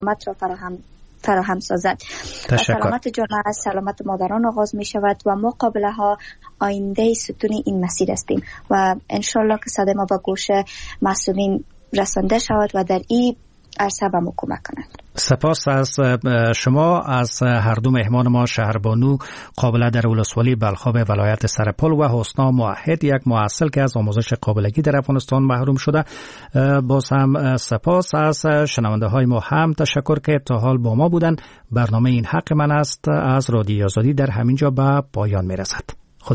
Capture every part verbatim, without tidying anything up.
سلامت را فراهم فراهم سازد. سلامت جامعه سلامت مادران آغاز می شود و ما قابله ها آینده ستون این مسیر هستیم و انشالله که صدای ما به گوش مسئولین رسانده شود و در این عرصه به ما کمک کنند. سپاس از شما. از هر دو مهمان ما شهربانو قابله در ولسوالی بلخاب ولایت سرپل و حسنا موحد یک محصل که از آموزش قابلگی در افغانستان محروم شده. باز هم سپاس. از شنونده های ما هم تشکر که تا حال با ما بودن. برنامه این حق من است از رادیو آزادی در همینجا به پایان می رسد. خدا.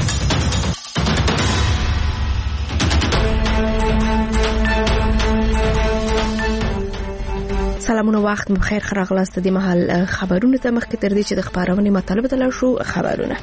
سلامونه وخت بخیر خراغلاست د محل خبرونه ته مخکې تر دې چې د خبرونه مطلب ته شو خبرونه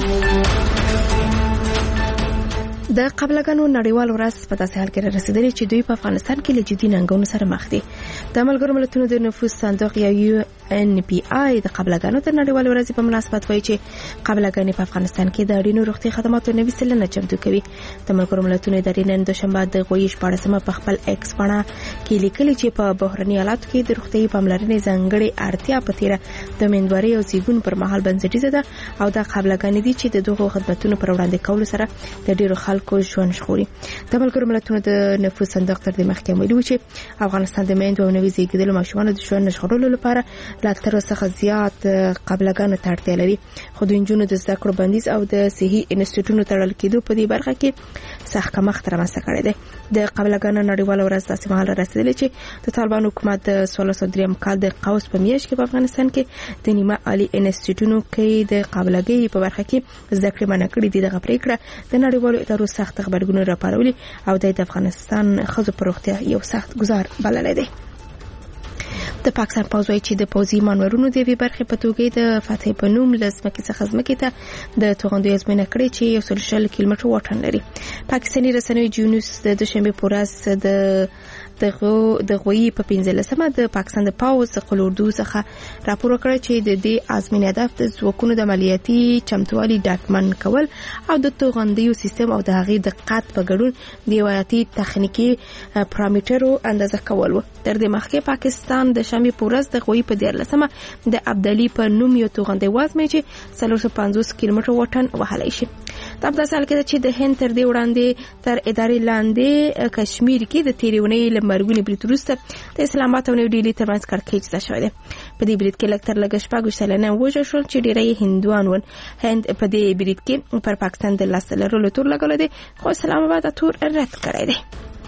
د قبلګانو نړیوال ورځ په داسې حال کې رسیدلې چې دوی په افغانستان کې له جدي ننګونو سره مخ دي. د ملګرو ملتونو د نفوس صندوق یا یو ان پی آی د قبلګانو د نړیوال ورځ په مناسبت وایي چې قبلګانې په افغانستان کې د اړینو روغتي خدماتو نوي سلنه چمتو کوي. د ملګرو ملتونو د نن دوشنبه د غویش پاړسمه په خپل ایکس باندې کې لیکلي چې په بحراني حالاتو کې د روغتي پاملرنې ځانګړي اړتیا په تیره د مندوري او زیګون پر مهال بنسټیزه ده او د قبلګانې دي چې د دغو خدماتونو پر وړاندې کول سره د ډیرو خلکو ژوند ژغوري. د ملګرو ملتونو د نفوس صندوق تر دې مخکې ویلي و چې افغانستان د میندو او نوي زیږیدلو ماشومانو د ژوند ژغورلو لپاره لا تر اوسه زیات قبلګانو ته اړتیا لري. خو د انجونو د زده کړو بندیز او د صحي انسټیټیوټونو تړل کېدو په دې برخه کې سخت کمښت رامنځته کړی دی. د قبلګانو نړیواله ورځ داسې مهال رسېدلې چې د طالبان حکومت د سولس سوه دریم کال د قوس په میاشت کې په افغانستان کې د نیمه عالي انسټیټیوټونو کې د قبلګۍ په برخه کې زده کړې منع کړې دي. دغه پریکړه د نړیوالو ادارو سخت خبرګونونه راپارولي او د افغانستان ښځو په روغتیا یو سخت گزار بللی دی. د پاکستان پوځ وايي چې د پوځي مانورونو د وی برخه په توګه د فتح بنوم لزمکې څخه ځمکې ته د توغندوی ازمنه کړې چې یو سل شل کیلومتر واټن لري. پاکستاني رسنیو جونیوس د دوشنبه په ورځ د دغه د غوي په پنځلسمه د پاکستان د پاوز قلوردو څخه راپور کړی چې د دې ازمنه هدف د ځواکونو د عملیاتي چمتووالي ډاکمن کول او د توغندیو سیستم او د هغې دقت په ګډون د روایتي تخنیکی پارامترو اندازه کول و. تر دې مخکې پاکستان د شنبه په ورځ د غوي په دیارلسمه د عبدالي په نوم یو توغندی وازمه چې څلور سوه پنځوس کیلومتر واټن وهلی شي. دا په داسې حال کې چې د هند تر دې وړاندې تر ادارې لاندې کشمیر کې د تیریونې مرګونی برید وروسته د اسلام آباد او نوی ډیلی ترمنځ کړکېچ زده شوی دی. په دې برید کې لږ تر لږه شپږ ویشت سلنه ووژل شول چې ډېری هندوان ول. هند په دې برید کې پر پاکستان د لاس لرلو تور لګولی دی خو اسلام آباد تور رد کړی دی.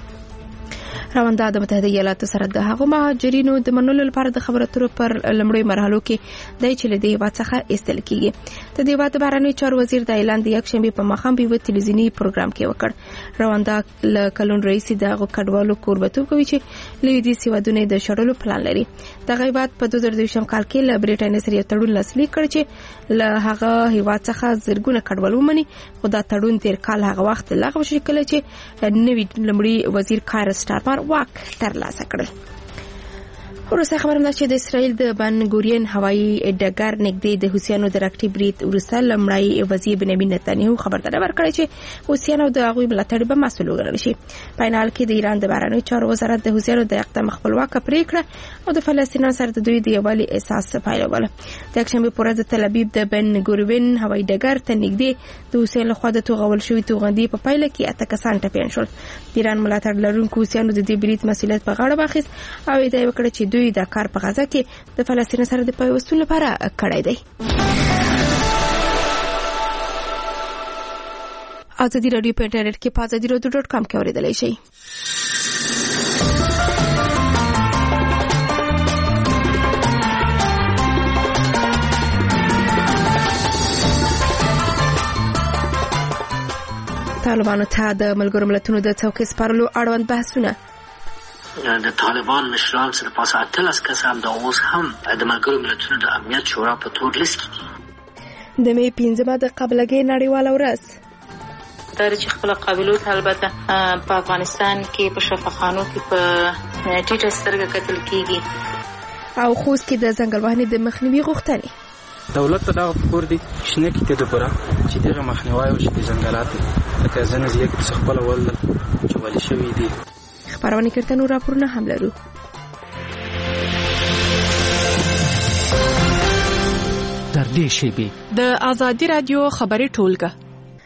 رواندا د متحده ایالاتو سره د هغو مهاجرینو د منلو لپاره د خبرو اترو پر لمړیو مرحلو کې د چې له دې هیواد څخه ایستل کیږي. د دې هیواد بهرنیو چارو وزیر د اعلان د یکشنبه په ماښام په یو تلویزیوني پروګرام کې وکړ. رواندا له کلون رئیس د هغو کډوالو کوربتوب کوي چې لویدیځ هیوادونه د شړلو پلان لري. دغه هیواد په دوه زره دویشتم کال کې له برېټانیا سره یو تړون لاسلیک کړ چې له هغه هیواد څخه زرګونه کډوال ومني. خو دا تړون تیر کال هغه وخت لغوه شو کله چې نوی لمړي وزیر کایر سټارمر واک ترلاسه کړل. وروسته خبرم ده چې د اسرائیل د بن ګورین هوایي ډګر نږدې د حوثیانو د راکټي برید وروسته لمړی وزیر بنیامین نتنیاهو خبرداری ورکړې چې حوثیانو د هغوی ملاتړ به مسؤل وګڼل شي. په عین حال کې د ایران د بهرنیو چارو وزارت د حوثیانو د اقدام خپلواکه پریکړه او د فلسطینیانو سره د دوی د یووالي احساس پیلوله. د یکشنبه په ورځ د تل ابیب د بن ګورین هوایي ډګر ته نږدې د حوثیانو لخوا د توغول شوي توغندي په پایله کې اته کسان ټپیان شول. د ایران ملاتړ لرونکو حوثیانو د دې برید مسؤلیت په غاړه واخیست او ادعا وکړه چې دوی د کار په غزا کې د فلسطین سره د پیوستون لپاره کړی دی. ازادي رادیو په انټرنیټ کې په ازادي رادیو ډاټ کام کې اوریدلای شئ. طالبانو ته د ملګرو ملتونو د څوکۍ سپارلو اړوند بحثونه. د طالبان مشران سره پاسه اتلس کسان د اوس هم د ملګرو ملتونو د امنیت شورا په تور لیست کې دي. د مې پنځمه د قبلګۍ نړیواله ورځ دا چې خپل قابلیت البته په افغانستان کې په شفاخانو کې په ټیټه سترګه کتل کیږي او خوست کې د ځنګل وهنې د مخنیوي غوښتنې. دولت ته دا پور دي شنه کې ته د پورا چې دغه مخنیوي او چې د ځنګلات لکه ځنه زیات څه خپل ول چې ولې شوی دي. خبرونه کړه نو راپورونه هم لرو. دې شیبې د ازادي رادیو خبري ټولګه.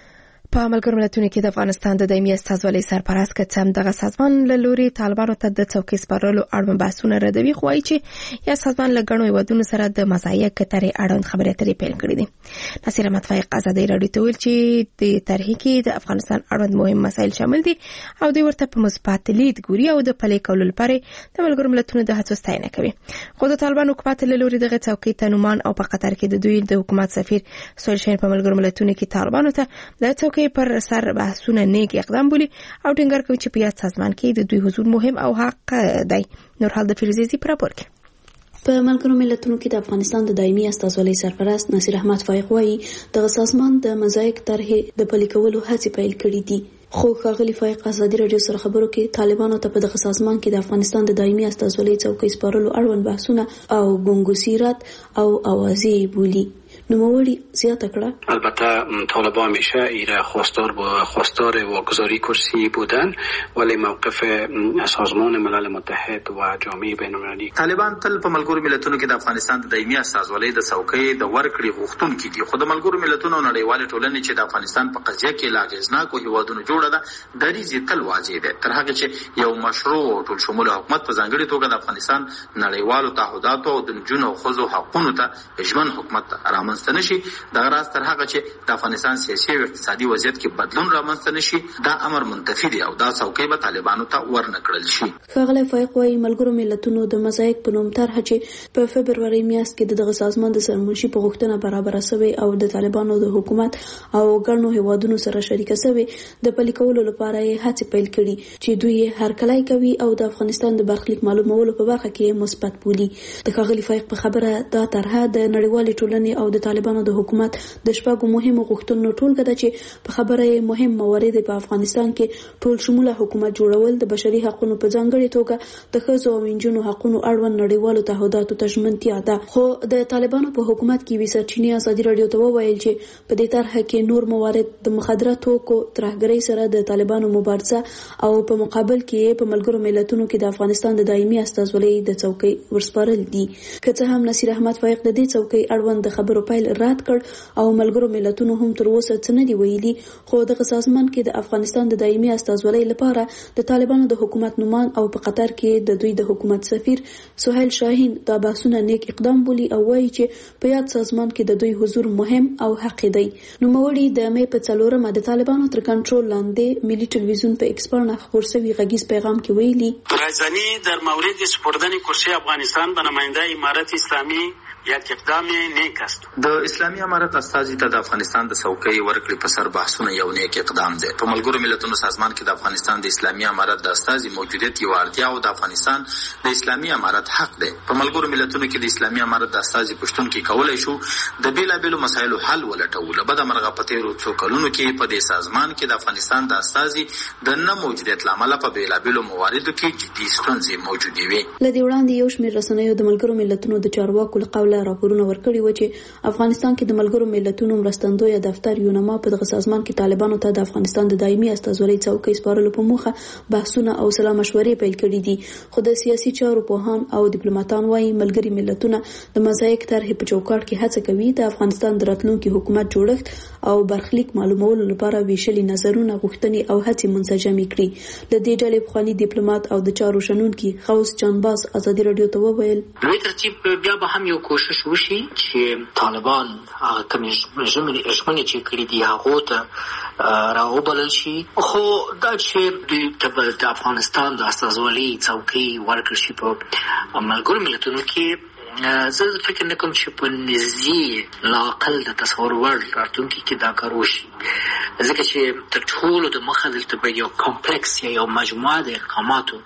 په ملګرو ملتونو کې د افغانستان د دایمي استازولۍ سرپرست کڅم دغه سازمان له لوري طالبانو ته د څوکۍ سپارلو اړوند بحثونه ردوي، خو وايي چې یا سازمان له ګڼو هیوادونو سره د مزایق کترې اړوند خبرې اترې پیل کړې دي. نصیر احمد فایق ازادي رادیو ته ویل چې د طرحې کې د افغانستان اړوند مهم مسایل شامل دي او دوی ورته په مثبت لید ګوري او د پلي کولو لپاره د ملګرو ملتونو د هڅو ستاینه کوي. خو د طالبان حکومت له لوري دغه څوکۍ ته نومان او په قطر کې د دوی د حکومت سفیر سهیل شاهین په ملګرو ملتونو کې طالبانو ته د څوکۍ پر سر بحثونه نیک اقدام بولی او ټینګار کوي چې په یاد سازمان کې د دوی حضور مهم او حق دی. نور حال د فیروزی پر راپور کې په ملګرو ملتونو کې د افغانستان د دایمي استازولۍ سرپرست نصیر احمد فایق وايي دغه سازمان د مزایق طرحې د پلي کولو هڅې پیل کړې دي. خو ښاغلي فایق ازادي رادیو سره خبرو کې طالبانو ته په دغه سازمان کې د افغانستان د دایمي استازولۍ څوکۍ سپارلو اړوند بحثونه او ګنګوسیرات او اوازې بولی. نوموړي زیاته کړه البته طالبان همیشه ایره خواستار با خواستار واگذاری کرسی بودن، ولی موقف سازمان ملل متحد و جامعه بین‌المللی طالبان تل په ملګرو ملتونو کې د افغانستان د دایمي استازولۍ د څوکۍ د ورکړې غوښتونکي دي. خو د ملګرو ملتونو نړیوالې ټولنې چې د افغانستان په قضیه کې لا اغېزناکو هیوادونو جوړه ده دریځ تل واضح ده، تر هغه چې یو مشروع ټول شموله حکومت په ځانګړي توګه د افغانستان نړیوالو تعهداتو او د نجونو او ښځو حقونو ته ژمن حکومت رامنځته نشي. دغه راز تر هغه چې د افغانستان سیاسي او اقتصادي وضعیت کې بدلون رامنځته نشي دا امر منتفي دی او دا څوکۍ به طالبانو ته ورنکړل شي. ښاغلی فایق وايي ملګرو ملتونو د مزایق په نوم طرحه چې په فبروري میاشت کې دغه سازمان د سرمنشي په غوښتنه برابر شوی او د طالبانو د حکومت او ګڼو هیوادونو سره شریکه شوی د پلي کولو لپاره یې هڅې پیل کړي چې دوی هرکلی کوي او د افغانستان د برخلیک معلومولو په برخه کې مثبت بولي. د ښاغلي فایق په خبره دا طرحه د نړیوالې ټولنې او د طالبانو د حکومت د شپږو مهمو غوښتنو ټولګه ده چې په خبره یې مهم موارد په افغانستان کې ټول شموله حکومت جوړول، د بشري حقوقو په ځانګړي توګه د ښځو او نجونو حقوقو اړوند نړیوالو تعهداتو ته ژمنتیا ده. خو د طالبانو په حکومت کې وی سرچینې ازادي رادیو ته وویل چې په دې طرحه کې نور موارد د مخدره توکو ترهګرۍ سره د طالبانو مبارزه او په مقابل کې په ملګرو ملتونو کې د افغانستان د دایمي استازولۍ د څوکۍ ورسپارل دي. که څه هم نصیر احمد فایق د دې څوکۍ اړوند د خبرو پیل رد کړ او ملګرو ملتونو هم تر اوسه څه نه دی ویلي، خو دغه سازمان کې د افغانستان د دایمي استازولۍ لپاره د طالبانو د حکومت نومان او په قطر کې د دوی د حکومت سفیر سهیل شاهین دا بحثونه نیک اقدام بولي او وایي چې په یاد سازمان کې د دوی حضور مهم او حق دی. نوموړي د مې په څلورمه د طالبانو تر کنټرول لاندې ملي ټلویزیون په اکسپرن خبر شوی غږیز پیغام کې ویلي رایزنی در مورد سپردن کرسی افغانستان به نماینده امارت اسلامی یک اقدام نیک است. د اسلامي امارت استازي ته د افغانستان د څوکۍ ورکړې په سر بحثونه یو نیک اقدام دی. په ملګرو ملتونو سازمان کې د افغانستان د اسلامي امارت د استازي موجودیت یو اړتیا او د افغانستان د اسلامي امارت حق دی. په ملګرو ملتونو کې د اسلامي امارت د استازي پښتون کې کولای شو د بیلابېلو مسایلو حل ولټوو. له بده مرغه په تېرو څو کلونو کې په دې سازمان کې د افغانستان د استازي د نه موجودیت له امله په بیلابېلو مواردو کې جدي ستونزې موجودې وې. له دې وړاندې یو شمېر رسنیو د ملګرو ملتونو د چارواکو له قوله راپورونه ورکړي و چې افغانستان کې د ملګرو ملتونو مرستندوی دفتر یونما په دغه سازمان کې طالبانو ته د افغانستان د دایمي استازولۍ څوکۍ سپارلو په موخه بحثونه او سلا مشورې پیل کړي دي. خو د سیاسي چارو پوهان او ډیپلوماټان وايي ملګري ملتونه د مزایق طرحې په چوکاټ کې هڅه کوي د افغانستان د راتلونکي حکومت جوړښت او برخلیک معلومولو لپاره ویشلي نظرونه غوښتنې او هڅې منسجمې کړي. د دې ډلې پخوانی ډیپلوماټ او د چارو شنونکي غوث جانباز ازادي رادیو ته وویل دوی ترتیب بیا به هم یو کوشش وشي چې طالبان هغه کومې ژمنې چې کړي دي هغو ته راوبلل شي. خو دا چې دوی ته د افغانستان د استازولۍ څوکۍ ورکړل شي په ملګرو ملتونو کې زه فکر نه کوم چې په نږدې لااقل د تصور وړ راتلونکي کې دا کار وشي، ځکه چې تر ټولو د مخه دلته به یو کمپلکس یا یو مجموعه د اقداماتو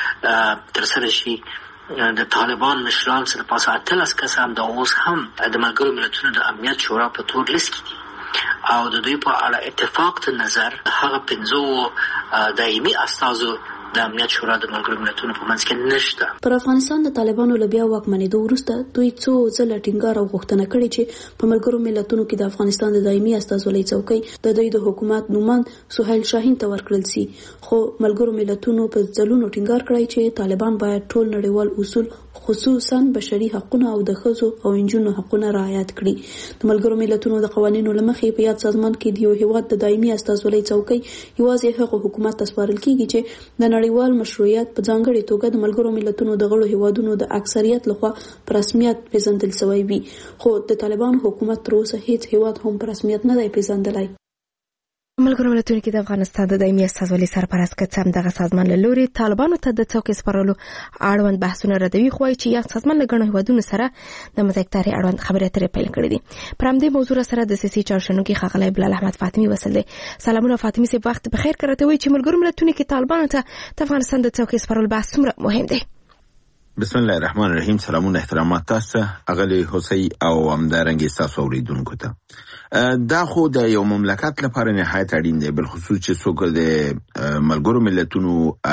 ترسره شي. د طالبان مشران سره پاسه اتلس کسان د اوس هم د ملګرو ملتونو د امنیت شورا په تور لیست کې دي او د دوی په اړه اتفاق ته نظر هغه پنځو دایمي استازو د امنیت شورا د ملګرو ملتونو په منځ کې نشته. پر افغانستان د طالبانو له بیا واکمنېدو وروسته دوی څو ځله ټینګار او غوښتنه کړې چې په ملګرو ملتونو کې د افغانستان د دایمي استازولۍ څوکۍ د دوی د حکومت نوماند سهیل شاهین ته ورکړل شي. خو ملګرو ملتونو په ځلونو ټینګار کړی چې طالبان باید ټول نړیوال اصول خصوصا بشري حقوقونه او د ښځو او نجونو حقوقونه رعایت کړي. د ملګرو ملتونو د قوانینو لمخې په یاد سازمان کې د یو هیواد د دایمي استازولۍ څوکۍ یوازې هغه حکومت ته سپارل کیږي چې د نړیوال مشروعیت په ځانګړي توګه د ملګرو ملتونو د غړو هیوادونو د اکثریت لخوا په رسمیت پیژندل شوی وي. خو د طالبان حکومت تر اوسه هیڅ هیواد هم په رسمیت نه دی پیژندلی. ملګرو ملتونو کې د افغانستان د دایمي استازولۍ سرپرست کڅم دغه سازمان له لوري طالبانو ته د څوکۍ سپارلو اړوند بحثونه ردوي، خو چې یو سازمان له ګڼو هیوادونو سره د مذاکرې اړوند خبرې اترې پیل کړې دي. پر همدې موضوع سره د سیاسي چارشنو کې ښاغلی بلال احمد فاطمي وصل دی. سلامونه فاطمي صاحب، وخت بخیر. کړه وی چې ملګرو ملتونو کې طالبانو ته د افغانستان د څوکۍ سپارلو بحث څومره مهم دی؟ بسم الله الرحمن الرحیم. سلامونه احترامات تاسو اغلی حسی او همدارنګ تاسو اوریدونکو ته. دا خو د یو مملکت لپاره نهایت اړین دی، بل خصوص چې څوک د ملګرو ملتونو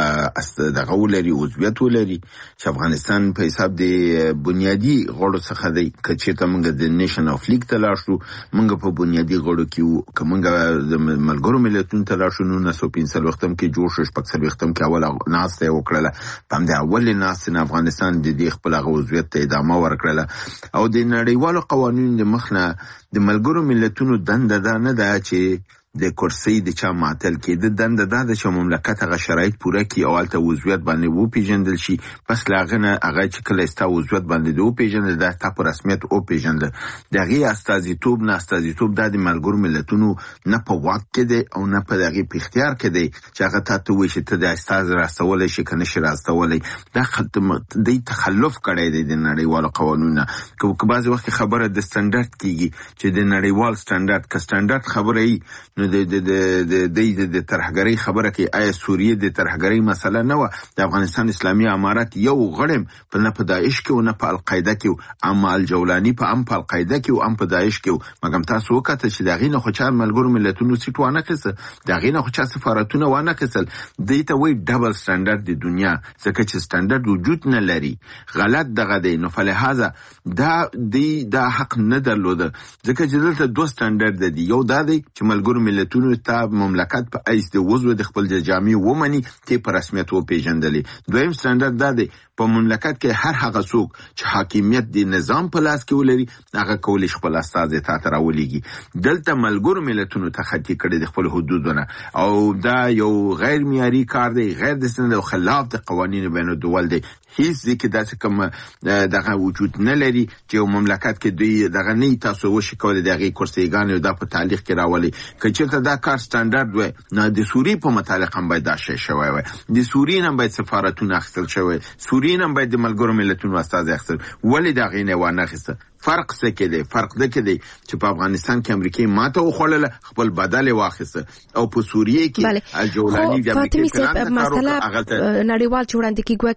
دغه ولري عضویت ولري چې افغانستان په حساب د بنیادی غړو څخه دی. کچې ته موږ د نیشن اف لیگ ته لاړ شو، موږ په بنیادی غړو کې کومه د ملګرو ملتونو ته لاړ شو نو نسو پنځه وختم کې جوړ شو، شپږ څلور وختم کې اول ناسته وکړه. په همدې اول ناسته نه افغانستان د دې خپل عضویت ته ادامه ورکړه او د نړیوالو قوانینو د مخنه د ملګرو ملتونو دنده ده نه ده چې د کرسي د چا معطل کې، د دنده ده چې مملکت هغه شرایط پوره کړي او الته عضویت باندې و پیژندل شي. پس لاغنه هغه چې کله استا عضویت باندې و پیژندل ده تا په رسمیت او پیژندل دغه استازیتوب نه استازیتوب د ملګرو ملتونو نه په واک کې دی او نه په دغه په اختیار کې دی چې هغه ته وایي چې ته د استاز راستول شي کنه شي راستول. دا ختم د تخلف کړی دی د نړیوالو قوانینو. که بعضی وخت خبره د سټانډرډ کیږي چې د نړیوال سټانډرډ ک سټانډرډ خبره ای نو د د د د د ترهګری خبره کې آیا سوریه د ترهګری مسله نه و. د افغانستان اسلامي امارات یو غړم په نه په داعش کې او نه په القاعده کې، اما الجولانی په ام په القاعده کې او ام په داعش کې. مګم تاسو وکړه چې دغه نه خو چا ملګرو ملتونو سیټ وانه کړه، دغه نه خو چا سفارتونه وانه کړل. دته وی ډبل سټانډرډ د دنیا ځکه چې سټانډرډ وجود نه لري، غلط دغه دی. نو فلهذا دا دی دا حق نه درلود ځکه چې دلته دوه سټانډرډ دي. یو دا دی چې ملګرو ملتونو ته مملکت په ایس د وزو د خپل جامع ومني ته په رسمیت و پیژندلې. دویم سټانډرډ دا دی په مملکت کې هر هغه څوک چې حاکمیت د نظام په لاس کې ولري هغه کولی خپل استاد ته تراولېږي. دلته ملګرو ملتونو ته خطي کړي د خپل حدودونه او دا یو غیر معیاري کار دی، غیر د سند او خلاف د قوانینو بین الدول دی. هیڅ ځکه داسې کوم دغه وجود نه لري چې یو مملکت کې دوی دغه نه تاسو وشي کولای دغه کرسیګان او د په تعلیق کې راولي. کچې ته دا کار سټانډرډ وي نه د سوري په متعلق هم باید دا شی شوی وي، د سوري هم باید سفارتونه اخیستل شوی، سوري هم باید د ملګرو ملتونو استاد اخیستل. ولې دا غینه و نه اخیسته؟ فرق څه کې دی؟ فرق ده کې دی چې په افغانستان کې امریکای ماته وخوړله خپل بدل واخیسته او په سوریه کې الجولانی د امریکای پلان مسله نړیوال جوړاند کېږي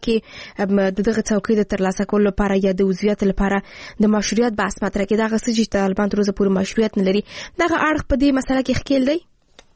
کې دغه څوکۍ د ترلاسه کولو لپاره یا د عضویت لپاره د مشروعیت بحث مطرح کې دغه سجی طالبان تر اوسه پورې مشروعیت نه لري. دغه اړخ په دې مسله کې ښکیل دی.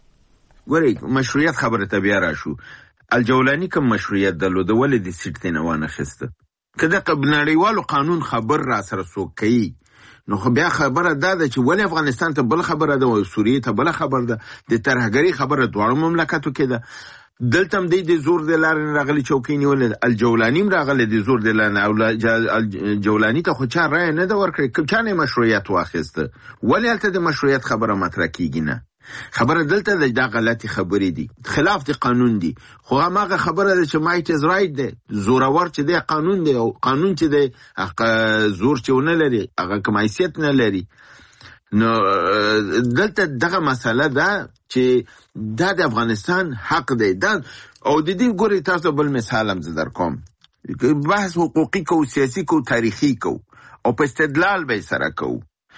ګورئ مشروعیت خبره ته بیا راشو. الجولانی کوم مشروعیت درلود ولې د سیټ نه وانه خسته؟ کله قبل نړیوالو قانون خبر را سره سوکي نو خو بیا خبره ده چې ولې افغانستان ته بل خبره ده او سوریه ته بل خبره ده. د ترهګری خبره دواړو مملکتو کې ده. دلته هم د زور د لارې راغلي چوکۍ نیول، الجولانی راغلي د زور د لارې او الجولانی ته خو چا رای نه ده ورکړي، کوم چا نه مشروعیت واخیسته. ولې الته د مشروعیت خبره مطرح کیږي نه؟ خبره دلته د غلطي خبرې دي، خلاف د قانون دي. خو هغه خبره ده چې مایټ از رائټ ده، زورور چې دی قانون دی او قانون چې دی زور چې ونه لري هغه کوم حیثیت نه لري. نو دلته دغه مسله ده چې دا د افغانستان حق دی. دا او د دې ګوري تاسو بل مثال هم زه در کوم، بحث حقوقي کو، سیاسي کو، تاریخي کو او په استدلال به سره کو.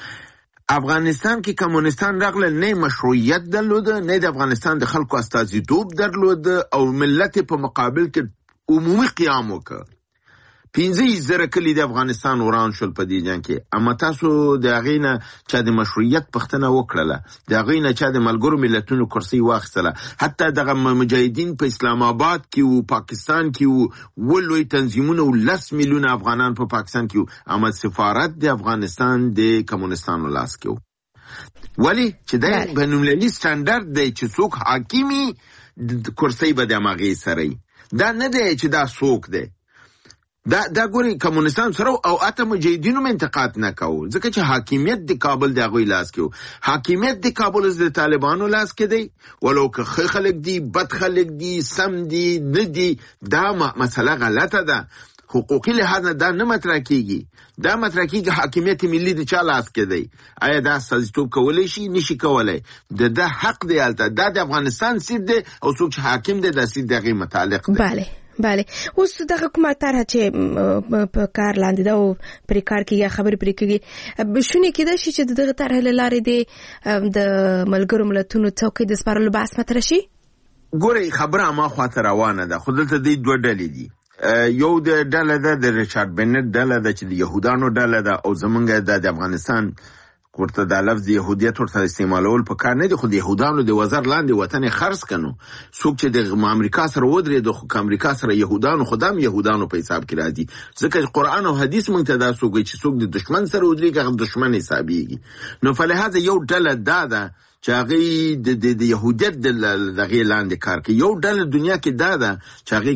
افغانستان کې کمونستان راغله نه مشروعیت درلود، نه د افغانستان د خلکو استازیتوب درلود او ملت په مقابل کې عمومي قیام وکړ. پنځه زره کلی د افغانستان وران شول په دې جنگ کې. اما تاسو د غینه چې د مشروعیت پښتنه وکړله، د غینه چې د ملګرو ملتونو کرسي واخیستله، حتی دغه مجاهدین په اسلام آباد کې او پاکستان کې او ولوي تنظیمونه او لس میلیون افغانان په پاکستان کې، اما سفارت د افغانستان د کمونستانو لاس کې. ولی چې د بین‌المللي سټانډرډ دی چې څوک حاکمي کرسي به د ماغي سره دا نه دی چې دا څوک دی. دا دا ګوري کمونستان سره او اته مجاهدینو انتقاد نه کوو ځکه چې حاکمیت د کابل د غوي لاس کې حاکمیت د کابل د طالبانو لاس کې دی ولو که خلک دي بد خلک دي سم دي نه دي دا مسله غلطه ده حقوقي لحاظ نه دا نه مطرح کیږي دا مطرح کیږي حاکمیت ملي د چا لاس کې دی آیا دا سازتوب کولای شي نشي کولای د د حق دی البته دا د افغانستان سید دی او څوک چې حاکم دی د سید دغه متعلق دی bale bale اوس د حکومت طرح چې په کار لاندې دا او پر کار کې یا خبرې پرې کېږي شونه کېده چې دغه طرح لاره دی د ملګرو ملتونو څوکۍ د سپارلو بحث مطرح شي ګوري خبره ما خاطر روانه ده خو دلته د دوه ډلې دي یو د ډله ده د ریچارډ بنټ ډله ده چې د يهودانو ډله ده او زمونږ د افغانستان ورته د لفظ يهودیت ورته استعمالول په کار نه دي خو د يهودانو د وزر لاندې وطن خرڅ کنو څوک چې د امریکا سره ودرې د خو امریکا سره يهودانو خدام يهودانو په حساب کې راځي ځکه قرآن او حديث مونږ ته دا څوک چې څوک د دشمن سره ودرې هغه دشمن حسابيږي نو فلهذا یو ډله دا ده چې هغه د د يهودیت د دغه لاندې کار کوي یو ډله دنیا کې دا ده چې هغه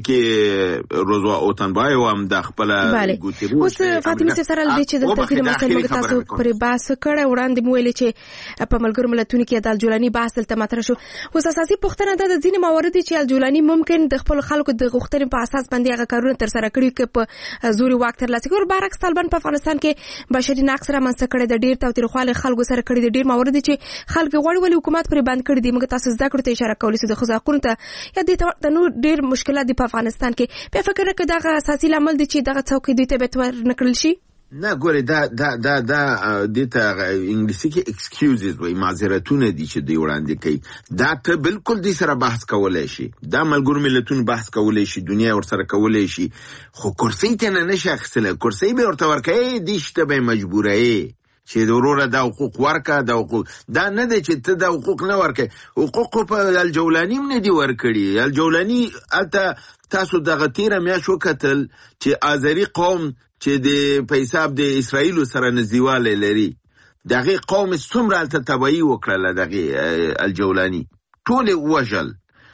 کې روزوا اوتنبای او هم د خپل ګوتیروس اوس فاطمه سره د چې د تفصیل مسایل موږ تاسو پر بحث کړه وړاندې مو ویل چې په ملګرو ملتونو کې د الجولاني بحث تل مطرح شو اوس اساسي پوښتنه ده د ځینې موارد چې الجولاني ممکن د خپل خلکو د غوښتنې په اساس باندې هغه کارونه تر سره کړي کې په زوري وخت تر لاسه کول برعکس طالبان په افغانستان کې بشري نقص را منځ کړي د ډیر توترخواله خلکو سره کړي د ډیر موارد چې خلک ولی حکومت پر باندې کړی دی موږ تاسو زده کړو ته اشاره کولې چې د خزاقونو ته یا د نو ډیر مشکلات دی په افغانستان کې په فکر کې دا اساسي عمل دی چې دغه څوکۍ دوی ته به تور نکړل شي نه ګوره دا دا دا دا د ته انګلیسي کې ایکسکیوزز وای معذرتونه دي چې دی وړاندې کوي دا ته بالکل دې سره بحث کولای شي دا ملګرو ملتونو بحث کولای شي دنیا ور سره کولای شي خو کرسي ته نه نشي اخستل کرسي به ورته ورکې دي چې به مجبوره چې ضروره دا حقوق ورکا دا حقوق دا نه دی چې ته دا حقوق نه ورکې حقوق په الجولانی نه دی ورکړي الجولانی الته تاسو دغه تیره میاشو کتل چې آذری قوم چې د په حساب د اسرایل سره نزدېواله لري دغه قوم څومره الته تبعی وکړه دغه الجولانی ټول وجل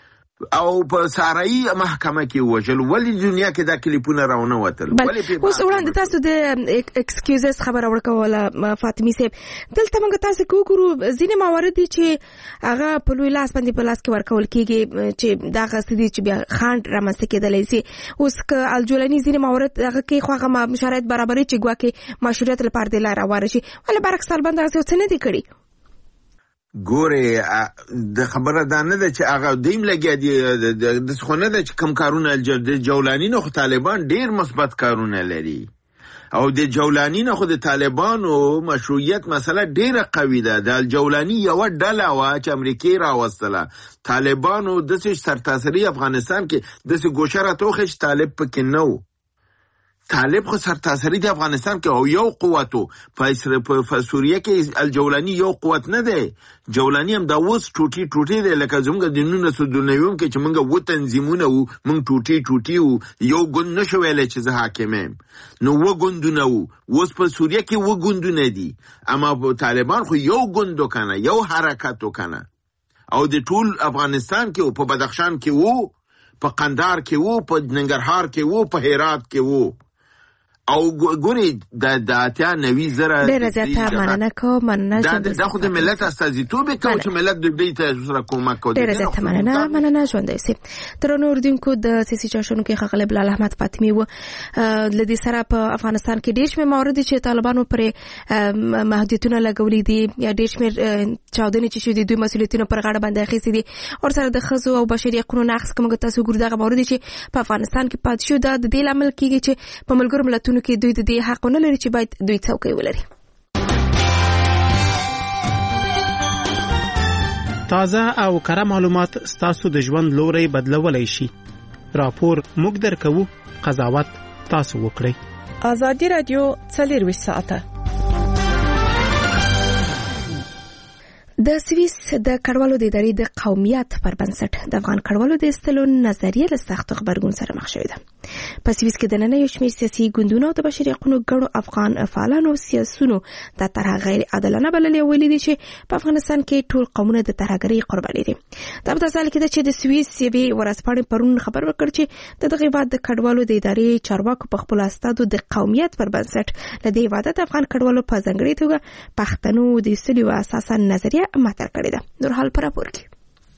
او په سارای محکمه کې وجل ولی دنیا کې دا کلیپونه راونه وتل ولی اوس وړاندې تاسو د ایکسکیوزز خبره ورکوله فاطمی صاحب دلته موږ تاسو کوو ځینې موارد چې هغه په لوی لاس باندې په لاس کې ورکول کیږي چې دا غسدي چې بیا خاند رامنځته کېدلی سي اوس ک الجولانی ځینې موارد هغه کې خو هغه مشارت برابرې چې ګواکې مشروعیت لپاره د لار واره شي ولې برعکس طالبان دا څه نه دي کړی ګوره د خبره دا نه ده چې هغه دیم لګیا دي د څخونه ده چې کم کارونه د جولانی نه خو طالبان ډیر مثبت کارونه لري او د جولانی نه خو د طالبانو مشروعیت مسله ډیره قوي ده د جولانی یو ډله وا چې امریکای راوستله طالبانو د سرتاسري افغانستان کې د ګوشره توخش طالب پکې نو طالب خو سرتاسري د افغانستان کې او یو قوتو په سوریه کې الجولانی یو قوت نه دی جولانی هم دا اوس ټوټي ټوټي دی لکه زموږ د نونو سودونیوم کې چې موږ و تنظیمونه وو موږ ټوټي ټوټي وو یو ګوند نشو ویلای چې زه حاکم یم نو و ګوندونه وو اوس په سوریه کې و ګوندونه دي اما طالبان خو یو ګوند وکنه یو حرکت وکنه او د ټول افغانستان کې په بدخشان کې وو په قندهار کې وو په ننګرهار کې وو په هرات کې وو او ګوري د داتیا نوي زره ډېر زیاته مننه کوم مننه چې دا خو د ملت استازیتوب کوي چې ملت د دې ته سره کومک کوي ډېر زیاته مننه مننه ژوندې سي تر نور دینکو د سیاسي چاشنو کې خغل بلال احمد فاطمی و لدی سره په افغانستان کې ډېر شمه موارد چې طالبانو پر محدودیتونه لګولې دي یا ډېر شمه چاودنې چې شوې دي دوی مسؤلیتونه پر غاړه باندې اخیستي دي او سره د خزو او بشري حقوقو نقض کوم تاسو ګور دغه موارد چې په افغانستان کې پات شو د دې عمل کېږي چې په ملګرو ملتونو کې دوی د دې حق نه لري چې باید دوی څوکۍ ولري. تازه او کره معلومات ستاسو د ژوند لوري بدلولای شي. راپور موږ درکو، قضاوت تاسو وکړئ. آزادي رادیو څلور ساعته د سویس د کډوالو د ادارې د قومیت پر بنسټ د افغان کډوالو د ایستلو نظریه له سخت خبرګون سره مخ شوې ده. په سویس کې د نن یو شمېر سیاسي ګوندونو او د بشري حقوقو ګڼو افغان فعالانو سیاسيونو د طرح غیر عادلانه بللې ویلي دي چې په افغانستان کې ټول قومونه د طرحګرۍ قرباني دي. دا په تاسو کې چې د سویس یوې ورځپاڼې پرون خبر ورکړ چې د دغه هیواد د کډوالو د ادارې چارواکو په خپل استادو د قومیت پر بنسټ له دې هیواد د افغان کډوالو په ځانګړي توګه پښتنو د ایستلو اساسا نظریه مطرح کړې ده. نور حال پر راپور کې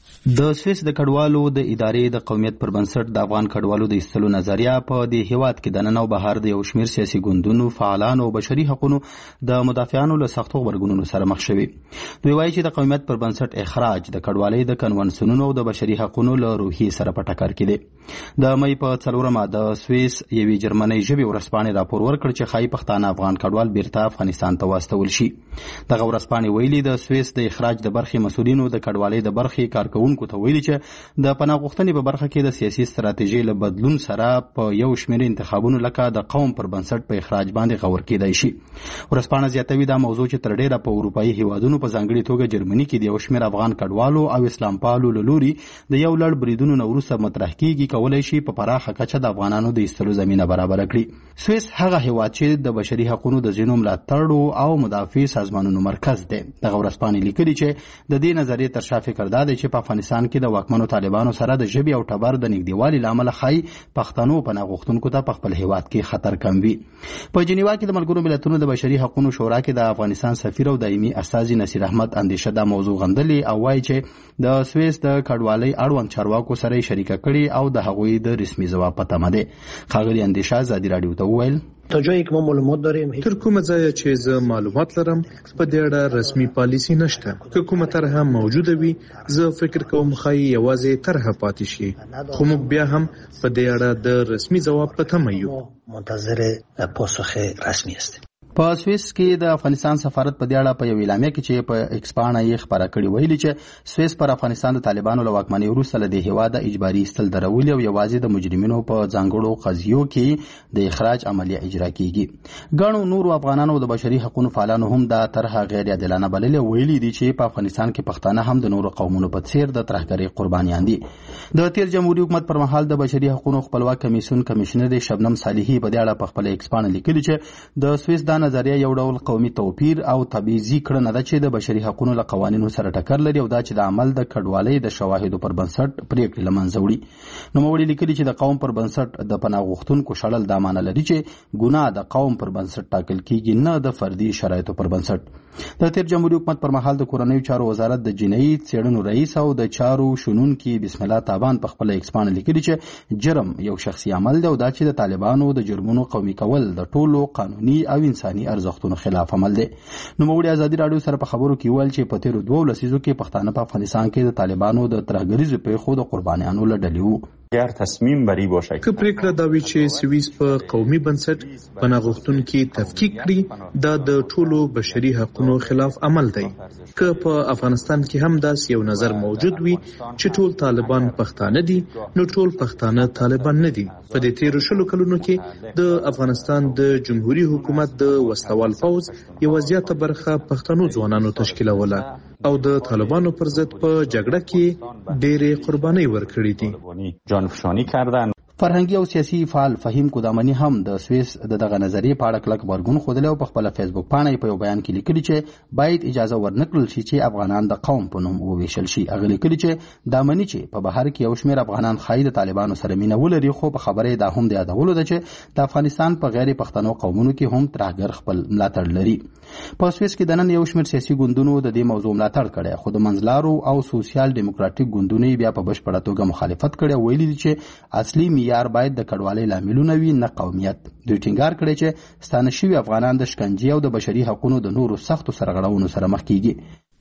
د سویس د کډوالو د ادارې د قومیت پر بنسټ د افغان کډوالو د ایستلو نظریه په دې هیواد کې د نن او بهر د یو شمېر سیاسي ګوندونو فعالانو او بشري حقوقو د مدافعانو له سختو غبرګونونو سره مخ شوي. دوی وایي چې د قومیت پر بنسټ اخراج د کډوالۍ د کنونسیونونو او د بشري حقوقو له روحي سره په ټکر کې دی. د مې په څلورمه د سویس یوې جرمنۍ ژبې ورځپاڼې راپور ورکړ چې ښایي پښتانه افغان کډوال بیرته افغانستان ته واستول شي. دغه ورځپاڼې ویلي د سویس د اخراج د برخې مسؤلینو د کډوالۍ د برخې کارکوونکو ته ویلي چې د پناه غوښتنې په برخه کې د سیاسي ستراتیژۍ له بدلون سره په یو شمېر انتخابونو لکه د قوم پر بنسټ په اخراج باندې غور کېدای شي. ورځپاڼه زیاتوي دا موضوع چې تر ډېره په اروپایي هیوادونو په ځانګړي توګه جرمني کې د یو شمېر افغان کډوالو او اسلام پالو له لوري د یو لړ بریدونو نه وروسته مطرح کېږي کولی شي په پراخه کچه د افغانانو د ایستلو زمینه برابره کړي. سویس هغه هیواد چې د بشري حقوقو د ځینو ملاتړو او مدافع سازمانونو مرکز دی. دغه ورځپاڼې لیکلي چې د دې نظریې تر شا فکر دا دی چې په افغانستان کې د واکمنو طالبانو سره د ژبې او ټبر د نږدېوالي له امله ښایي پښتنو پناه غوښتونکو ته په خپل هیواد کې خطر کم وي. په جنیوا کې د ملګرو ملتونو د بشري حقوقو شورا کې د افغانستان سفیر او دایمي استازي نصیر احمد اندیشه دا موضوع غندلې او وایي چې د سویس د کډوالۍ اړوند چارواکو سره یې شریکه کړې او د هغوی د رسمي ځواب په تمه دی. ښاغلي اندیشه ازادي راډیو ته وویل تا جایی که ما معلومات داریم تر کومه ځایه چې زه معلومات لرم په دې اړه رسمي پالیسي نشته. که کومه طرحه موجوده وي زه فکر کوم ښایي یوازې طرحه پاتې شي، خو موږ بیا هم په دې اړه د رسمي ځواب په تمه یو. منتظر پاسخ رسمي هستیم. په سویس کې د افغانستان سفارت په دې اړه په یو اعلامیه کې چې په ایکس پاڼه یې خبره کړې ویلي چې سویس پر افغانستان د طالبانو له واکمنۍ وروسته له دې هیواده اجباري ایستل درولي او یوازې د مجرمینو په ځانګړو قضیو کې د اخراج عملیه اجرا کیږي. ګڼو نورو افغانانو د بشري حقوقو فعالانو هم دا طرحه غیر عادلانه بللې ویلي دي چې په افغانستان کې پښتانه هم د نورو قومونو په څیر د ترهګرۍ قربانیان دي. د تیر جمهوریت حکومت پر مهال د بشري حقوقو خپلواک کمیسیون کمشنر شبنم صالحي په دې اړه په خپل ایکس پاڼه لیکلي چې د سویس دا نظریه یو ډول قومي توپیر او تبعیضي کړنه ده چې د بشري حقوقو له قوانینو سره ټکر لري او دا چې د عمل د کډوالۍ د شواهدو پر بنسټ پریکړې له منځه وړي. نوموړي لیکلي چې د قوم پر بنسټ د پناه غوښتونکو شړل دا معنی لري چې ګناه د قوم پر بنسټ ټاکل کیږي نه د فردي شرایطو پر بنسټ. د تیر جمهوریت حکومت پر مهال د کورنیو چارو وزارت د جنایي څېړنو رئیس او د چارو شنونکي بسم الله تابان په خپل ایکس پاڼه لیکلي چې جرم یو شخصي عمل دی او دا چې د طالبانو د جرمونو قومي کول د ټولو قانوني او انساني ارزښتونو خلاف عمل دی. نوموړي ازادي راډیو سره په خبرو کې ویل چې په تیرو دوو لسیزو کې پښتانه په افغانستان کې د طالبانو د ترهګریزو پیښو د قربانیانو له ډلې وو. اگر تصمیم بری باشه که پریکړه دا وي چې سویس په قومي بنسټ پناه غوښتونکي تفکیک کړي دا د ټولو بشري حقوقو خلاف عمل دی. که په افغانستان کې هم داس یو نظر موجود وي چې ټول طالبان پښتانه دي نو ټول پښتانه طالبان نه دي. په دې تیرو شلو کلونو کې د افغانستان د جمهوریت حکومت د وسوال پوز یو زیاته برخه پښتنو ځوانانو تشکیلوله او د طالبانو پر ضد په جګړه کې ډېرې قربانۍ ورکړې دي. جانفشانی کردن. فرهنګي او سیاسي فعال فهیم کودامنی هم د سویس د دغه نظریې په اړه کلک غبرګون ښودلی او په خپله فیسبوک پاڼه په یو بیان کې لیکلي چې باید اجازه ورنکړل شي چې افغانان د قوم په نوم وویشل شي. هغه لیکلي چې دا مني چې په بهر کې یو شمېر افغانان ښایي د طالبانو سره مینه ولري خو په خبره یې دا هم د یادولو ده چې د افغانستان په غیر پښتنو قومونو کې هم ترهګر خپل ملاتړ لري. په سویس کې د نن یو شمېر سیاسي ګوندونو د دې موضوع ملاتړ کړی خو د منځلارو او سوسیال دیموکراتیک ګوندونو بیا په بشپړه توګه مخالفت کړی او ویلي دي چې اصلي معیار باید د کډوالۍ لاملونه وي نه قومیت. دوی ټینګار کړی چې ستانه شوي افغانان د شکنجې او د بشري حقوقو د نورو سختو سرغړونو سره مخ کیږي.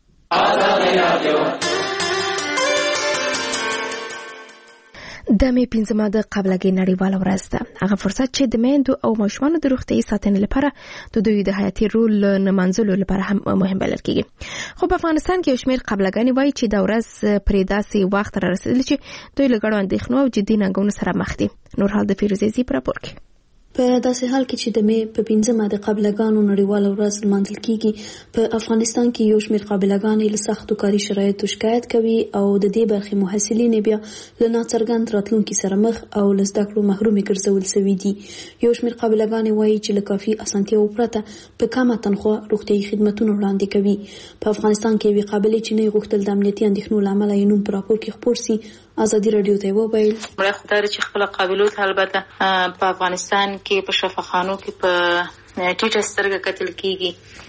د مې پنځمه د قبلګۍ نړیواله ورځ ده. هغه فرصت چې د میندو او ماشومانو د روغتیايي ساتنې لپاره د دوی د حیاتي رول نمانځلو لپاره هم مهم بلل کېږي. خو په افغانستان کې یو شمېر قبلګانې وایي چې دا ورځ پرې داسې وخت را رسېدلې چې دوی له ګڼو اندېښنو او جدي ننګونو سره مخ دي. نور حال د فیروزې زی په راپور کې. په داسې حال کې چې د مې په پنځمه د قابلګانو نړیواله ورځ لمانځل کیږي، په افغانستان کې یو شمېر قابلګانې له سختو کاري شرایطو شکایت کوي او د دې برخې محصلین بیا له ناڅرګند راتلونکي سره مخ او له زده کړو محرومې ګرځول شوي دي. یو شمېر قابلګانې وایي چې له کافي اسانتیاوو پرته په کمه تنخوا روغتیایي خدمتونه وړاندې کوي. په افغانستان کې یوې قابلې چې نه غوښتل د امنیتي اندېښنو له امله یې نوم په راپور کې خپور سي، ازادي راډیو ته وویل مړه خدای چې خپل قابلو ته البته په افغانستان کې په شفاخانو کې په ټیټه سترګه کتل کیږي،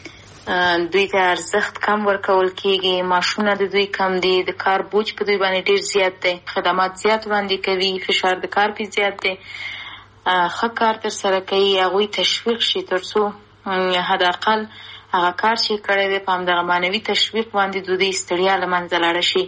دوی ته ارزښت کم ورکول کیږي، معاشونه د دوی کم دي، د کار بوج په دوی باندې ډیر زیات دی، خدمات زیات وړاندې کوي، فشار د کار په زیات دی. ښه کار تر سره کوي، هغوی تشویق شي ترڅو حداقل هغه کار چې کړی دی په همدغه معنوي تشویق باندې د دوی ستړیا له منځه لاړه شي.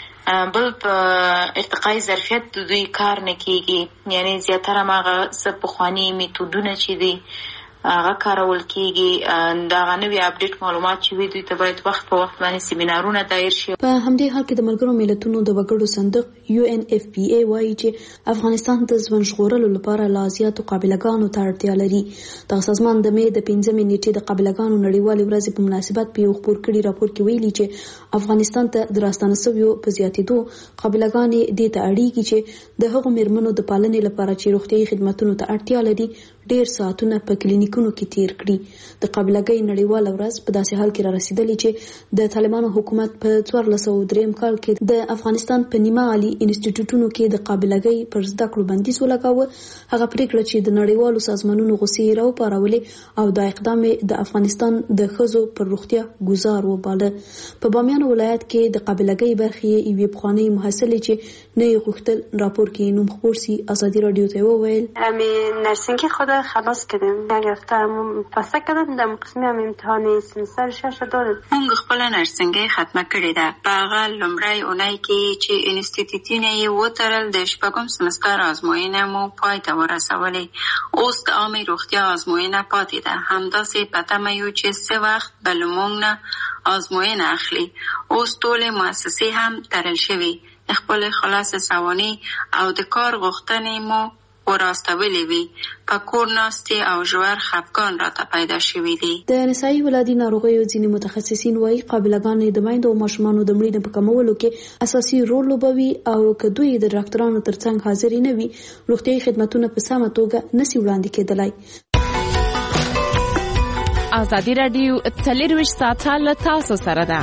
بل په ارتقای ظرفیت د دوی کار نه کیږي، یعنی زیاتره هغه څه پخواني میتودونه چې دي هغه کارول کیږي، دا نوی اپډیټ معلومات چې وي دوی ته باید وخت په وخت باندې سیمینارونه دایر شي. په همدې حال کې د ملګرو ملتونو د وګړو صندوق یو ان اف پی ای وایي چې افغانستان د ژوند ژغورلو لپاره لا زیاتو قابلګانو ته اړتیا لري. دغه سازمان د مې د پنځمې نیټې د قابلګانو نړیوالې ورځې په مناسبت په یو خپور کړي راپور کې ویلي چې افغانستان ته د راستانه شویو په زیاتېدو قابلګانې دې ته اړیږي چې د هغو میرمنو د پالنې لپاره چې روغتیایي خدمتونو ته اړتیا لري ډیر ساعتونه په کلینیکونو کې تیر کړي. د قابلګۍ نړیواله ورځ په داسې حال کې را رسیدلې چې د طالبانو حکومت په څوارلس سوه دریم کال کې د افغانستان په نیمه عالي انسټیټیوټونو کې د قابلګۍ پر زده کړو بندیز ولګاوه. هغه پریکړه چې د نړیوالو سازمانونو غوسې راوپارولې او دا اقدام د افغانستان د ښځو پر روغتیا ګزار وباله. په بامیان ولایت کې د قابلګۍ برخې یوې پخوانۍ محصلې چې نه یې غوښتل راپور کې نوم خپور سي، ازادي راډیو ته وویل نرسینگی خود خلاص کردیم، گرفتم پس کردم در قسمی هم امتحان سمستر شش دادم. مونږ خپل نرسینګي ختمه کړې ده. په هغه لومړی اونۍ کې چې انسټیټیوټونه یې وتړل د شپږم سمستر ازموینه مو پای ته ورسولې. اوس د عامې روغتیا ازموینه پاتې ده. همداسې په تمه یو چې څه وخت به له موږ نه ازموینه اخلي. اوس ټولې مؤسسې هم تړل شوي. خپل خلاص سوانح او د کار غوښتنې مو وراستولې وي. په کور ناستې او ژور خفګان راته پیدا شوي دي. د نسایي ولادي ناروغیو ځینې متخصصین وایي قابلګانې د میندو او ماشومانو د مړینې په کمولو کې اساسي رول لوبوي او که دوی د ډاکټرانو ترڅنګ حاضر نه وي روغتیایي خدمتونه په سمه توګه نشي وړاندې کېدلای. ازادي راډیو څلرویشت ساعته له تاسو سره ده.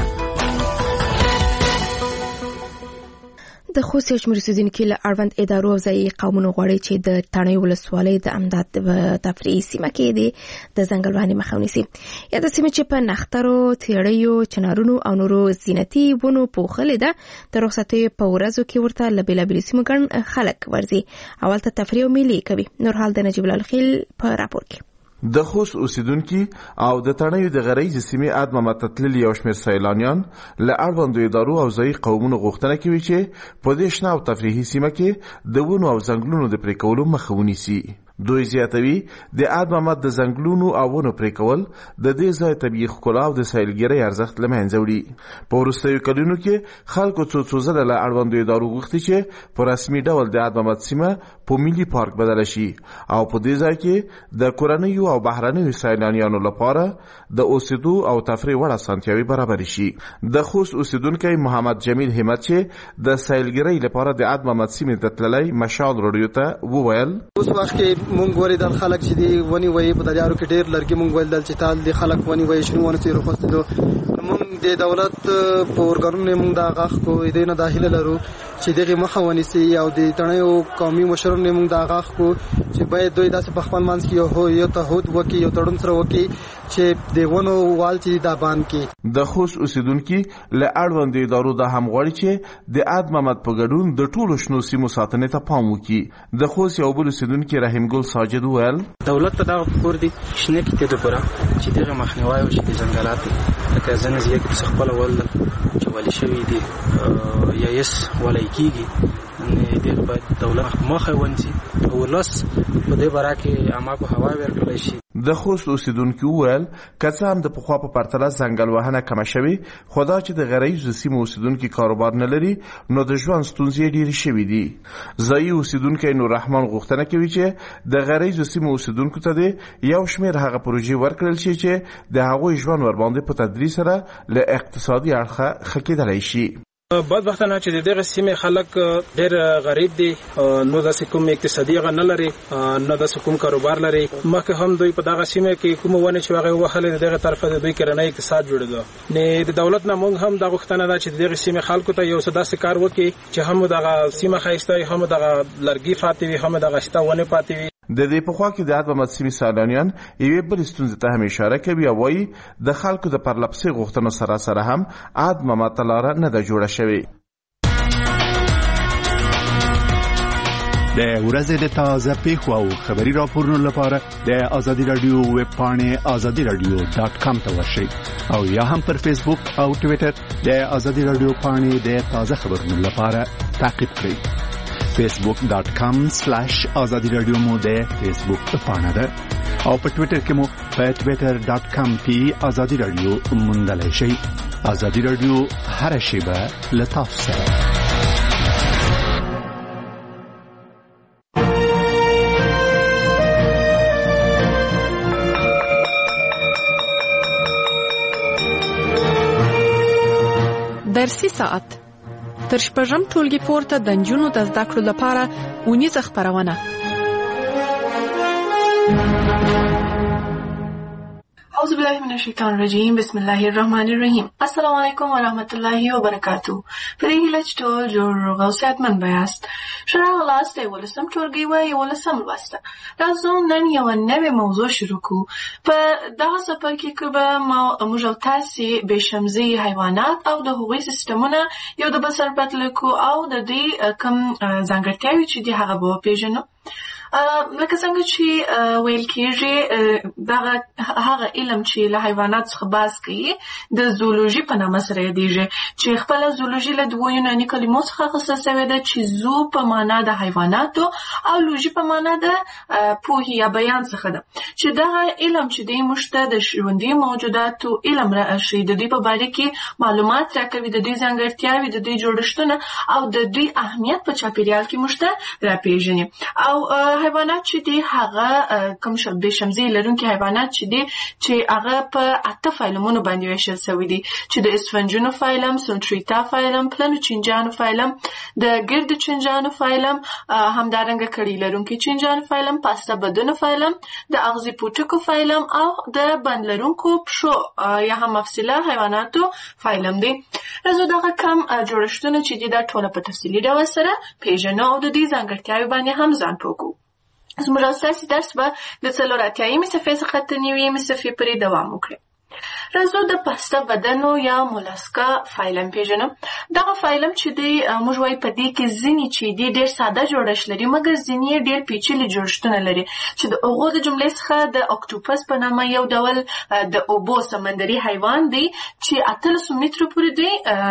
د خوست یو شمېر اوسېدونکي له اړوند ادارو او ځایي قومونو غواړي چې د تڼیو ولسوالۍ د امداد تفریحي سیمه کې د د ځنګل وهنې مخه ونیسي. یا د سیمې چې په نښترو، تیړیو، چنارونو او نورو زینتي ونو پوښلې ده، د رخصتیو په ورځو کې ورته له بېلابېلو سیمو ګڼ خلک ورځي او هلته تفریح او میلې کوي. نور حال د نجیب الله خیل په راپور کې. د خوست اوسیدونکي او د تڼیو د غریزي سیمې ادمه متتللي یو شمېر سیلانیان له اړوندو ادارو او ځایي قومونو غوښتنه کوي چې په دې شنه او تفریحي سیمه کې د ونو او ځنګلونو د پرې کولو مخه ونیسي. دوی زیاتوي د ادمه د ځنګلونو او ونو پرې کول د دې ځای طبیعي ښکلا او د سیلګرۍ ارزښت له منځه وړي. په وروستیو کلونو کې خلکو څو څو ځله له اړوندو ادارو غوښتي چې په رسمي ډول د ادمه سیمه په ملي پارک بدله شي او په دې ځای کې د کورنیو او بهرنیو سیلانیانو لپاره د اوسېدو او تفریح وړ اسانتیاوې برابرې شي. د خوست اوسیدونکی محمد جمیل همت چې د سیلګرۍ لپاره د ادمه سیمې ته تللی مشال راډیو ته وویل اوس وخت کې مونږ ولیدل خلک چې دی ونی وایي په دریارو کې ډېر لرګي مونږ ولیدل چې تال دی خلک ونی وایي شنو ونه تیرو خوستېدو. مونږ د دولت په ارګانونو مونږ دا غاښ کو دې نه داخله لرو چې دغه مخه ونیسي او د تڼیو قومي مشرانو مونږ دا غاښ کو چې باید دوی داسې په خپل منځ کې یو یو تعهد وکړي یو تړون سره وکړي چې د ونو وال چې دا باندې کې. د خوست اوسیدونکي له اړوندو ادارو دا هم غواړي چې د اد محمد په ګډون د ټولو شنو سیمو ساتنې ته پام وکړي. د خوست یو بل اوسیدونکي رحیم ګل ساجد وویل دولت ته دا پکور دي شنه کې ته دوپره چې دغه مخنیوي او چې د ځنګلات لکه ځنه زیات کې خپل ول چې ولې شوی دي یا یس ولای کیږي نه د دولت مخه ونسي او لاس په دې برا کې عامه په هوا ورکړل شي. د خوست اوسیدونکو وویل که څه هم د پخوا په پرتله ځنګل وهنه کمه شوې، خو دا چې د غریزو سیمو اوسیدونکي کاروبار نه لري نو د ژوند ستونزې ډېرې شوي دي. ځایي اوسیدونکی نور رحمان غوښتنه کوي چې د غریزو سیمو اوسیدونکو ته د یو شمېر هغه پروژې ورکړل شي چې د هغوی ژوند ورباندې په تدریج سره له اقتصادي اړخه ښه کېدلی شي. بدبختانه چې د دغه سیمې خلک ډېر غریب دي، نو داسې کوم اقتصادي هغه نه لري، نه داسې کوم کاروبار لري. مخکې هم دوی په دغه سیمه کې کومه ونه چې هغه وهلې دغه طرفه د دوی کرنۍ اقتصاد جوړېده. نو د دولت نه موږ هم دا غوښتنه ده چې دغه سیمې خلکو ته یو څه داسې کار وکړي چې هم دغه سیمه ښایسته وي، هم دغه لرګي پاتې وي، هم دغه شته ونې پاتې وي. د دې پخوا کې د ادب سیمې سیلانیان یوې بلې ستونزې ته هم اشاره کوي او وایي د خلکو د پرلپسې غوښتنو سره سره هم ادب ماته لاره نه ده جوړه شوې. د ورځې د تازه پیښو او خبري راپورونو لپاره د آزادي رادیو ویب پاڼې آزادي رادیو ډاټ کام ته ورشئ او یا هم پر فیسبوک او ټویټر د آزادي رادیو پاڼې د تازه خبرونو لپاره تعقیب کړئ. فیسبوک ډاټ کام سلیش آزادي رادیو مو د فیسبوک پاڼه ده او په ټویټر کې مو په ټویټر ډاټ کام کې آزادي رادیو موندلی شئ. آزادي رادیو هر شیبه له تاسو سره. درسي ساعت تر شپږم ټولګي پورته د نجونو د زده کړو لپاره اونیزه خپرونه. اعوذ بالله من الشیطان الرجیم، بسم الله الرحمن الرحیم. السلام علیکم و رحمت الله و برکاته. په دې هیله چې ټول جوړ او صحتمند یاست. ښه راغلاست د یولسم ټولګي و یولسم لوسته. راځو نن یوه نوې موضوع شروع کړو. په دغه څپرکي کې به موږ او تاسې بېشمزي حیوانات او د هغوی سیسټمونه یو د بل سره پرتله کړو او د دوی کوم ځانګړتیاوې چې دي هغه به وپېژنو. لکه څنګه چې ویل کېږي دغه هغه علم چې له حیوانات څخه بحث کوي د زولوژي په نامه سره یادېږي، چې خپله زولوژي له دوو یوناني کلمو څخه اخیستل شوې ده چې زو په معنا د حیواناتو او لوژي په معنا د پوهې یا بیان څخه ده، چې دغه علم چې دی موږ ته د ژوندي موجوداتو علم راشي، د دوی په باره کې معلومات راکوي، د دوی ځانګړتیاوې، د دوی جوړښتونه او د دوی اهمیت په چاپېریال کې موږ ته راپېژني. او حیوانات چې دي هغه کوم بې شمزي لرونکي حیوانات چې دي چې هغه په اته فایلمونو باندې ویشل شوي دي، چې د اسفنجونو فایلم، سونټریتا فایلم، پلنو چینجانو فایلم، د ګردو چینجانو فایلم، همدارنګه کړي لرونکي چینجانو فایلم، پاسته بدنو فایلم، د اغزي پوټکو فایلم او د بند لرونکو پښو یا هم مفصله حیواناتو فایلم دي. راځو دغه کم جوړښتونه چې دي دا ټوله په تفصیلي ډول سره پېژنو او د دې ځانګړتیاوې باندې هم ځان پوه کړو. زموږ اساسي درس به د څلور اتیایمې صفحې څخه تر نوي صفحې پورې دوام وکړي. راځو د پاسته بدنو یا مولاسکا فایلم پېژنو. دغه فایلم چې دی موږ وایو په دې کې ځینې چې دي ډېر ساده جوړښت لري، مګر ځینې یې ډېر پیچلي جوړښتونه لري، چې د هغو د جملې څخه د اکټوپس په نامه یو ډول د اوبو سمندري حیوان دی چې اتلسو مترو پورې دی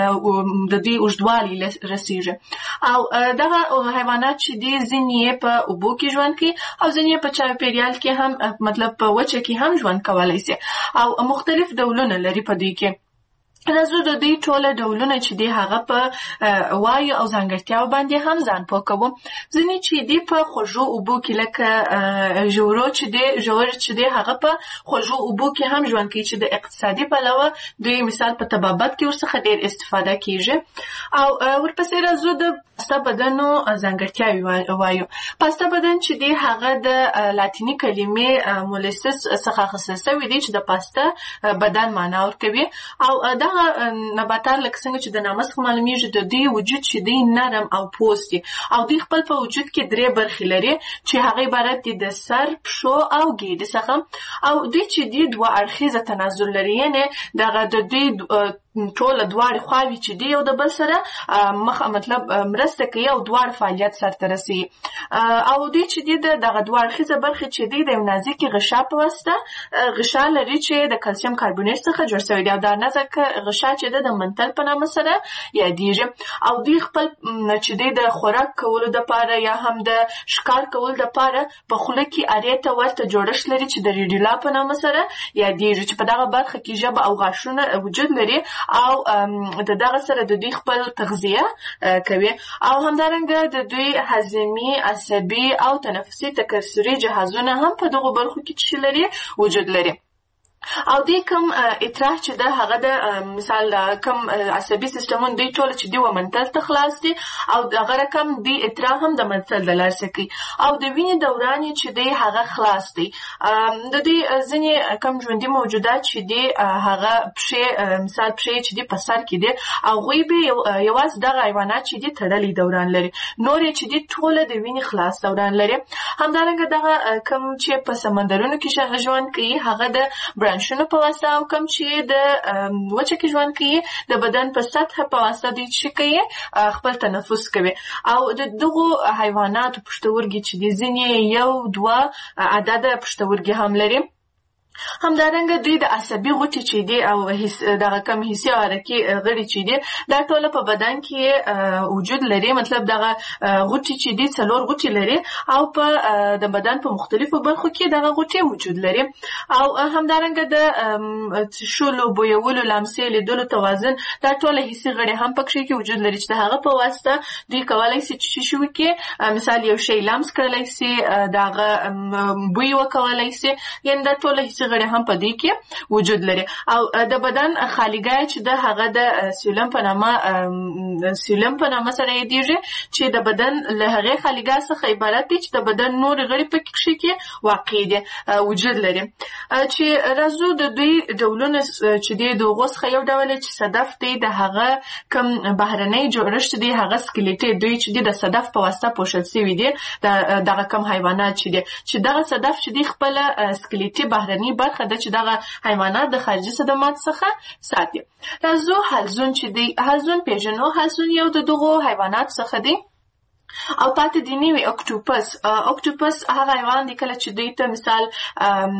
د دوی اوږدوالي رسېږي. او دغه حیوانات چې دي ځینې یې په اوبو کې ژوند کوي او ځینې یې په چاپېریال کې هم مطلب په وچه کې هم ژوند کولی شي او مختلف ډولونه لري په دوی کې. راځو د دوی ټوله ډولونه چې دي هغه په وایو او ځانګړتیاو باندې هم ځان پوه کوو. ځینې چې دي په خوږو اوبو کې لکه ژورو چې دي ژور چې دي هغه په خوږو اوبو کې هم ژوند کوي، چې د اقتصادي پلوه دوی مثال په طبابت کې ورڅخه ډېر استفاده کیږي. او ورپسې راځو د پاسته بدنو ځانګړتیاوې وایو. پاسته بدن چې دی هغه د لاتیني کلمې مولسس څخه اخیستل شوی دی چې د پاسته بدن معنا ورکوي. او دا نباتات لکه څنګه چې د نامه څخه معلومیږي د دوی وجود چې دی نرم او پوست دی او دوی خپل په وجود کې درې برخې لري چې هغه عبارت دي د سر، پښو او ګیډې څخه. او دوی چې دی دوه اړخیزه تناسل لري، یعنې دغه د دوی ټوله دواړې خواوې چې دی یو د بل سره مخ مطلب مرسته کوي او دواړه فعالیت سرته رسوي. او دوی چې دی دغه دوه اړخیزه برخې چې دی د یو نازکې غشا په واسطه غشا لري چې د کلسیم کاربونیټ څخه جوړ شوی دی او دا نازکه غشا چې د منتل په نامه سره یادېږي او دوی خپل چې د خوراک کولو دپاره یا هم د ښکار کولو دپاره په خوله کې ارې ته ورته جوړښت لري چې د ریډیولا په نامه سره یادېږي چې په دغه برخه کې ژبه او غاښونه وجود لري او د دغه سره د دوی خپل تغذیه کوي او همدارنګه د دوی هضمي عصبي او تنفسي تکثري جهازونه هم په دغو برخو کې چې لري وجود لري او دې کوم اطراح چې د هغه د مثال کوم عصبي سیستمون دوی ټول چې دی و منتل ته خلاص دي او دغه رقم دی اطراح هم د منتل د لارې کوي او د وینې دوران چې دی هغه خلاص دی د دې ځینې کم ژوندي موجودات چې دی هغه پښې مثال پښې چې دی په سر کې دی او غوی به یوازې دغه حیوانات چې دی تړلی دوران لري نور چې دی ټول د وینې خلاص دوران لري همدارنګه دغه کم چې په سمندرونو کې ژوند کوي هغه د شنو په واسطه او کم چې د وچه کې ژوند کوي د بدن په سطح په واسطه دوی چې کوي خپل تنفس کوي او د دغو حیواناتو پښتورګي چې د ځینې یو دوه عدده پښتورګي هم لري همدارنګه دوی د عصبي غوټې چې دي او دغه کم حسي او حرکي غړي چې دي دا ټول په بدن کې وجود لري مطلب دغه غوټې چې دي څلور غوټې لري او په د بدن په مختلفو برخو کې دغه غوټې وجود لري او همدارنګه د شولو بویولو لمسې لیدلو توازن دا ټول حسي غړي هم پکې کې وجود لري چې د هغه په واسطه دوی کولای شي چې شو کې مثال یو شی لمس کړلی شي دغه بوی وکولای شي یعنې دا ټول حسي غړي هم په دې کې وجود لري او د بدن خالیګاه چې د هغه د سیلم په نامه سیلم په نامه سره یادېږي چې د بدن له هغې خالیګاه څخه عبارت دی چې د بدن نور غړي په کې واقع دي وجود لري چې راځو د دوی ډولونه چې دی د هغو څخه یو ډول چې صدف دی د هغه کوم بهرنی جوړښت دی هغه سکلیټي دوی چې دی د صدف په واسطه پوښل شوي دي دغه کم حیوانات چې دی چې دغه صدف چې دی خپله سکلیټي بهرني برخه ده چې دغه حیوانات د خارجي صدمات څخه ساتي راځو حلزون چې دی حلزون پیژنو حلزون یو د دغو حیوانات څخه دی او پاتې دی نیوی اکټوپس اکټوپس هغه حیوان دی کله چې دوی ته مثال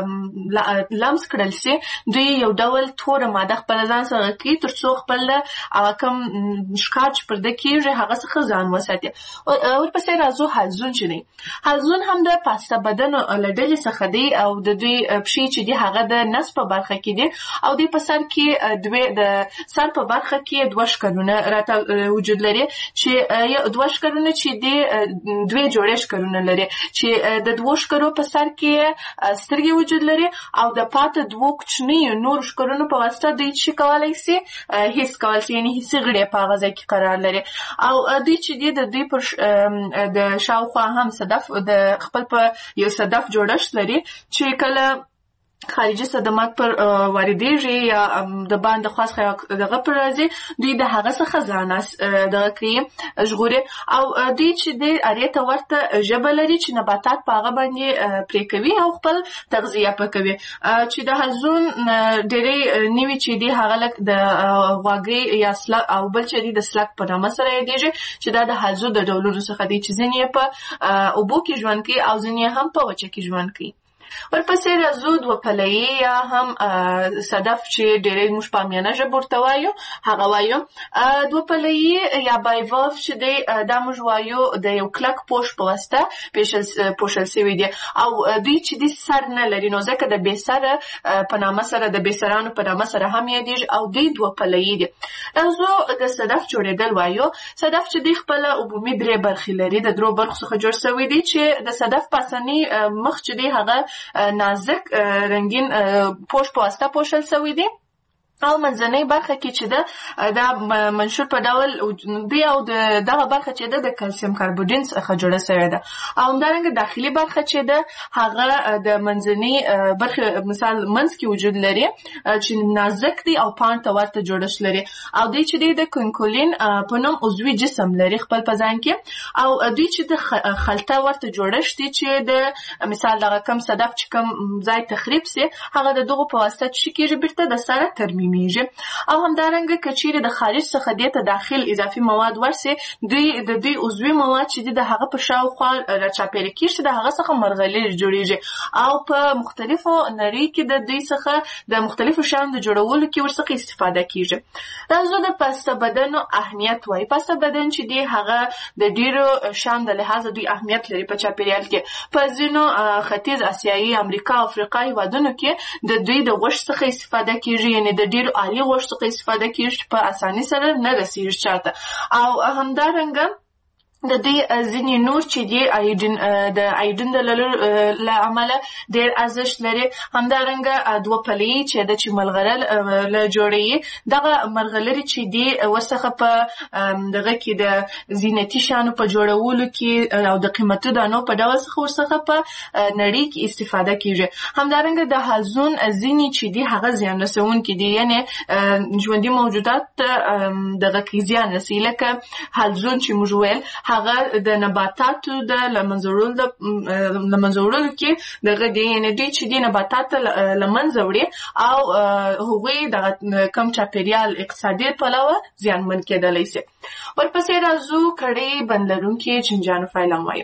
دغه لمس کړل شي دوی یو ډول توره ماده خپل ځان سره کوي تر څو خپل هغه کوم ښکار چې پرده کېږي هغه څخه ځان وساتي ورپسې راځو حلزون چې دی حلزون هم د پاسته بدن له ډلې څخه دی او د دوی پښې چې دی هغه د نس په برخه کې دی او دوی په سر کې دوی د سر په برخه کې دوه ښکرونه راته وجود لري چې دوه ښکرونه چې دی دوی جوړې ښکرونه لري چې د دوه ښکرو په سر کې سترګې وجود لري او د پاته دوه کوچنیو نورو ښکرونو په واسطه دوی چې کولی شي حس کولی شي یعنې حسي غړي په هغه ځای کې قرار لري او دوی چې دی د دوی پر د شاوخوا هم صدف د خپل په یو صدف جوړښت لري چې کله خارجي صدمات پر واردېږي یا د باندې خاص دغه پر راځي دوی د هغه څخه ځان دغه کوي ژغوري او دوی چې د اړې ته ورته ژبه لري چې نباتات په هغه باندې پرې کوي او خپل تغذیه پرې کوي چې د حلزون ډېرې نوي چې دي هغه لکه د غواګۍ یا سلک او بل چې دي د سلک په نامه سره یادېږي چې دا د حلزون د ډولونو څخه دي چې ځینې یې په اوبو کې ژوند کوي او ځینې هم په وچه کې ژوند کوي ورپسې راځو دوه پلهیي یا هم صدف چې ډېرې موږ په عامیانه ژبه ورته وایو هغه وایو دوه پلهیي یا بایوالف چې دی دا موږ وایو د یو کلک پوښ په واسطه پوښل شوي دي او دوی چې دي سر نه لري نو ځکه د بې سره په نامه سره د بې سرانو په نامه سره هم یادېږي او دوی دوه پلهیي دي راځو د صدف جوړېدل وایو صدف چې دی خپله عمومي درې برخې لري د درو برخو څخه جوړ شوی دی چې د صدف پاسني مخ چې دی هغه نازک رنگین پوش په واسطه پوښل شوی دی او منځنۍ برخه کې چې ده دا منشور په ډول دی او دغه برخه چې ده د کلسیم کاربوډین څخه جوړه شوې ده او همدارنګه داخلي برخه چې ده هغه د منځنۍ برخه مثال منځ کې وجود لري چې نازک دی او پاڼ ته ورته جوړښت لري او دوی چې دی د کونکولین په نوم عضوي جسم لري خپل په ځان کې او دوی چې د خلطه ورته جوړښت دی چې د مثال دغه کم صدف چې کم ځای تخریب سي هغه د دغو په واسطه چې کېږي بیرته د سره ترمیم معلومیږي. او همدارنګه کچېرې د خارج څخه دې ته داخل اضافي مواد ورسي دوی د دوی عضوي مواد چې د هغه په شاوخوا راچاپېره کېږي د هغه څخه مرغلرې جوړیږي او په مختلفو نړۍ کې د دوی څخه د مختلفو شیانو د جوړولو کې ورڅخه استفاده کېږي. راځو د پسته بدن اهمیت وایي. پسته بدن چې دی هغه د ډېرو شیانو د لحاظه دوی اهمیت لري په چاپېریال کې. په ځینو ختیځ اسیایي امریکا او افریقا هېوادونو کې د دوی د غوښې څخه استفاده کېږي، یعنې د ډېرو عالي غوښې څخه استفاده کېږي چې په اسانۍ سره نه رسېږي چاته. او همدارنګه د دې ځینې نور چې دی ایډین د ایډین د له امله ډېر ارزښت لري. همدارنګه دوه پلې چې د چې ملغلره له جوړوي دغه مرغلرې چې دی ورڅخه په دغه کې د زینتي شیانو په جوړولو کې او د قیمتي دانو په ډول څخه ورڅخه په نړۍ کې استفاده کېږي. همدارنګه د حلزون ځینې چې دی هغه زیان رسونکي دي، یعنې ژوندي موجودات دغه کې زیان رسوي، لکه حلزون چې موږ ویل هغه د نباتاتو د لمنځه وړلو کې دغه دی، یعنې دوی چې دي نباتات له منځه وړي او هغوی د کم چاپېریال اقتصادي پلوه زیانمن کېدلی سي. ورپسې راځو کړۍ بند لرونکي چینجیانو فایلم وایو.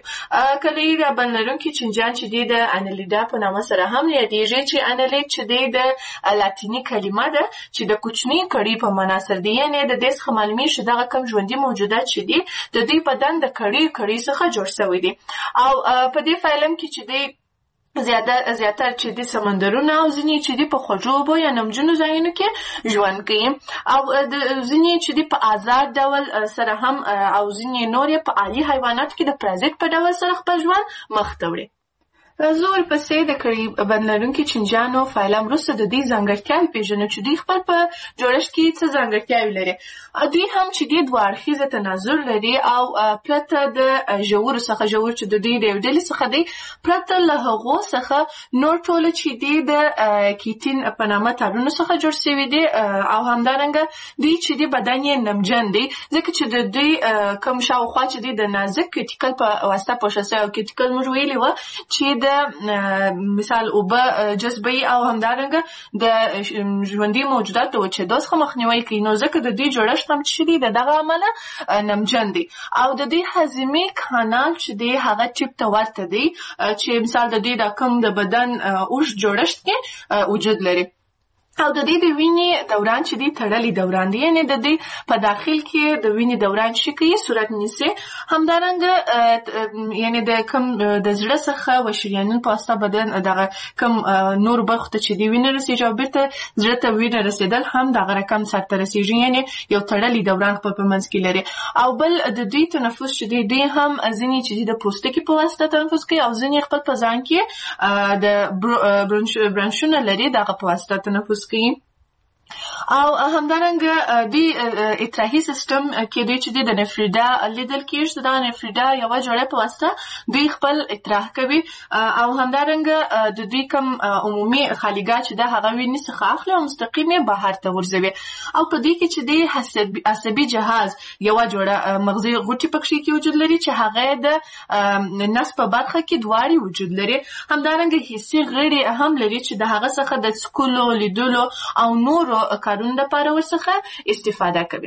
کړۍ بند لرونکي چینجیان چې دي د انیلیډا په نامه سره هم یادېږي، چې انیلیډ چې دی د لاتیني کلمه ده چې د کوچنۍ کړۍ په معنا سره دی، یعنې د دې څخه معلومیږي چې دغه کم ژوندي موجودات چې دي د دوی بدن د کړۍ کړۍ څخه جوړ شوی دي. او په دې فایلم کې چې دی زیاده زیاتر چې د سمندرونو او ځینې چې دی په خوږو اوبو یا نمجنو ځایونو کې ژوند کوي، او د ځینې چې دی په آزاد ډول سره هم او ځینې نور یې په عالي حیواناتو کې د پرازیت په ډول سره خپل ژوند مخ ته وړي. راځو ورپسې د کړۍ بند لرونکي چینجیانو فایلم وروسته د دوی ځانګړتیاوې پېژنو چې دوی خپل په جوړښت کې څه ځانګړتیاوې لري. دوی هم چې دی دوه اړخیزه تناظر لري او پرته د ژورو څخه ژور چې د دوی د یو ډلې څخه دی پرته له هغو څخه نور ټوله چې دی د کیټین په نامه تارونو څخه جوړ شوي دي، او همدارنګه دوی چې دی بدن یې نمجن دی، ځکه چې د دوی کوم شاوخوا چې دی د نازک کیټیکل په واسطه پوښل شوی او کیټیکل موږ ویلي وه چې د مثال اوبه جذبوي او همدارنګه د ژوندي موجوداتو وچېدو څخه مخنیوی کوي، نو ځکه د دوی جوړښت هم چې دی د دغه امله نمجن دی. او د دوی هاضمې کانال چې دی هغه ټیپ ته ورته دی، چې مثال د دوی د کوم د بدن اوږد جوړښت کې وجود لري. او د دې د وینې دوران چې دی تړلی دوران دی، یعنې د دې په داخل کې د وینې دوران چې کوي صورت نیسي. همدارنګه یعنې د کم د زړه څخه و شریانونو په واسطه بدن دغه کم نور برخو ته چې دی وینه رسېږي او بېرته زړه ته وینه رسېدل هم دغه رقم سرته رسېږي، یعنې یو تړلی دوران خپل په منځ کې لري. او بل د دوی تنفس چې دی دوی هم ځینې چې دی د پوستکي په واسطه تنفس کوي او ځینې خپل په ځان کې د برانشونه لري دغه په واسطه تنفس کوي. او همدارنګه دوی اطراحي سیستم کې دوی چې د نفریدا لیدل کېږي، د نفریدا یوه جوړه په واسطه دوی خپل اطراح کوي. او همدارنګه د دوی کوم عمومي خالیګاه چې د هغه وینې څخه اخلي او مستقیم یې بهر ته غورځوي. او په دې کې چې د عصبي جهاز یوه جوړه مغزي غوټې پکښې کې وجود لري چې هغه د نس په برخه کې دواړې وجود لري. همدارنګه حسي غړي هم لري چې د هغه څخه د څکلو، لیدلو او نورو کارونو لپاره ورڅخه استفاده کوي.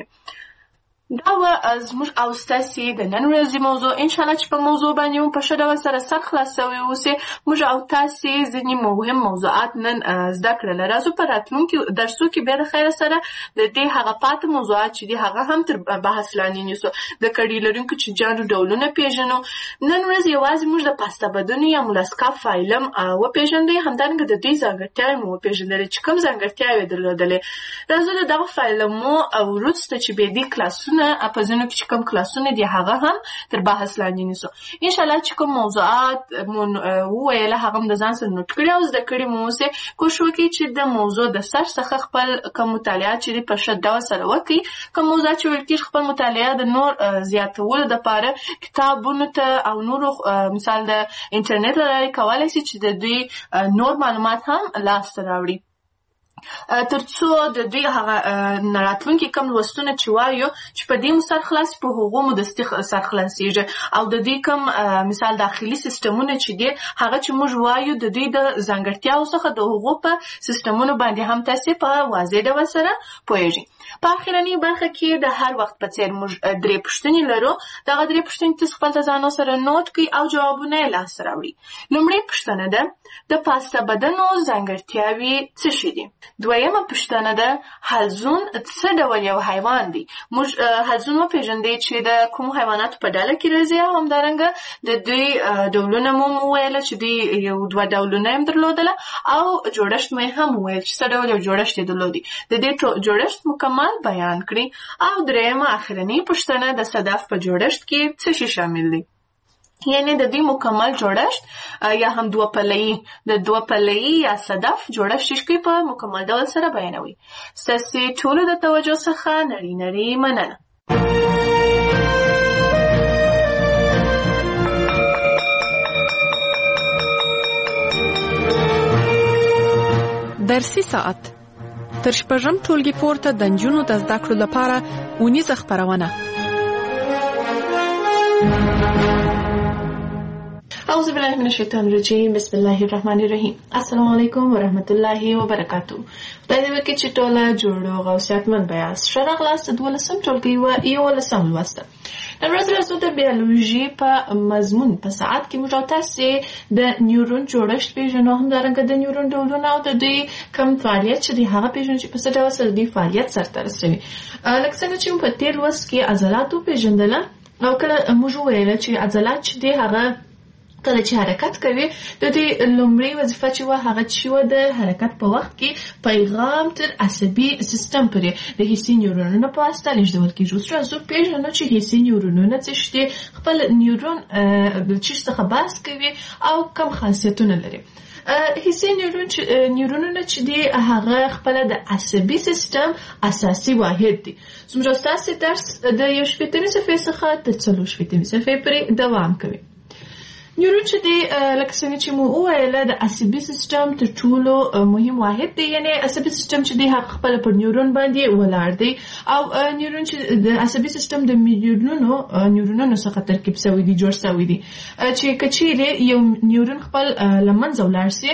دا و زموږ او ستاسې د نن ورځې موضوع. انشاءالله چې په موضوع باندې مو په ښه ډول سره سر خلاص سوی اوسې. موږ او تاسې ځینې مهم موضوعات نن زده کړل. راځو په راتلونکي درسو کې بیا د خیر سره د دې هغه پاتې موضوعات چې دي هغه هم تر بحث لاندې نیسو. د کړۍ لرونکو چینجیانو ډولونه پېژنو. نن ورځ یوازې موږ د پاسته بدنو یا مولاسکا فایلم وپېژندی، همدارنګه د دوی ځانګړتیاوې مو وپېژندلې چې کوم ځانګړتیاوې یې درلودلې. راځو د دغه فایلمو وروسته چې بعدي کلاسونه په ځینو کې چې کوم کلاسونه دي هغه هم تر بحث لاندې نیسو. انشاءالله چې کوم موضوعات مو وویله هغه هم د ځان سره نوټ کړي او زده کړي مو اوسې. کوشش وکړئ چې د موضوع د سر څخه خپل کوم مطالعات چې دي په ښه ډول سره وکړئ. کوم موضوعات چې ویل کېږي خپل مطالعه د نور زیاتولو دپاره کتابونو ته او نورو مثال د انټرنیټ له لارې کولی شي چې د دوی نور معلومات هم لاسته راوړي. ترڅو د دوی هغه راتلونکي کم لوستونه چې وایو چې په دې مو سر خلاص په هغو مو دستي سر خلاصېږي او د دوی کم مثال داخلي سیستمونه چې دي هغه چې موږ وایو د دوی د ځانګړتیاو څخه د هغو په سیستمونو باندې هم تاسې په واضح ډول سره پوهېږئ. په اخرنۍ برخه کې د هر وخت په څېر موږ درې پوښتنې لرو. دغه درې پوښتنې تاسو خپل ځانو سره نوټ کړئ او جوابونه یې لاسته راوړئ. لومړۍ پوښتنه ده د پاسته بدنو ځانګړتیاوې څه شي دي؟ دویمه پوښتنه ده حلزون څه ډول یو حیوان دی؟ موږ حلزون وپېژندئ چې د کومو حیواناتو په ډله کې راځي او همدارنګه د دوی ډولونه مو وویله چې دوی یو دوه ډولونه یې درلودله او جوړښت مو هم وویل چې څه ډول یو جوړښت یې درلودی. د دې جوړښت مکمل بیان کړي. او درېیمه اخرنۍ پوښتنه د صدف په جوړښت کې څه شي شامل دی؟ یعنی د دې مکمل جوړښت یا هم دوه پله‌ای د دوه پله‌ای یا صدف جوړښت شي په مکمل ډول سره بیانوي. ستاسو ټولو د توجه څخه نړۍ نړۍ مننه. درسي ساعت تر شپږم ټولګي پورته د نجونو د زده کړو لپاره اونیزه خپرونه. اعوذ بالله من الشیطان الرجیم. بسم الله الرحمن الرحیم. السلام علیکم ورحمت الله وبرکاتو. خدای دې وکړي چې ټوله جوړ او صحتمند بیاست. ښه راغلاست دولسم ټولګي و یولسم لوست. نن ورځ راځو د بیولوژي په مضمون په ساعت کې موږ تاسو د نیورون جوړښت پیژنو، همدارنګه د نیورون ډولونه او د دوی کوم فعالیت چې دی هغه پیژنو چې په څه ډول سره دی فعالیت سرته رسوي. لکه څنګه چې په تیر لوست کې عضلات پیژندل او کله موږ ویل چې عضلات چې دی هغه کله چې حرکت کوي د دې لومړی وظیفه چې و هغه چې و د حرکت په وخت کې پیغام تر عصبي سیستم پورې د حسي نیورونونو په واسطه لیږدول کیږي. اوس راځو پیژنو چې حسي نیورونونه څه شي، خپل نیورون چې څه بحث کوي او کوم خاصیتونه لري. حسي نیورون نیورونونه چې دی هغه خپل د عصبي سیستم اساسي واحد دی. زموږ تاسو درس د یو شپږمې صفحې څخه تر څلور شپږمې صفحې پورې دوام کوي. نیورون چې دی لکه څنګه چې مو وویله د عصبي سیستم تر ټولو مهم واحد دی، یعنی عصبي سیستم چې دی هغه خپل پر نیورون باندې ولاړ دی او نیورون چې د عصبي سیستم د میلیونونو نیورونونو څخه ترکیب شوی دی، جوړ شوی دی. چې کچېرې یو نیورون خپل لمنځه ولاړ شي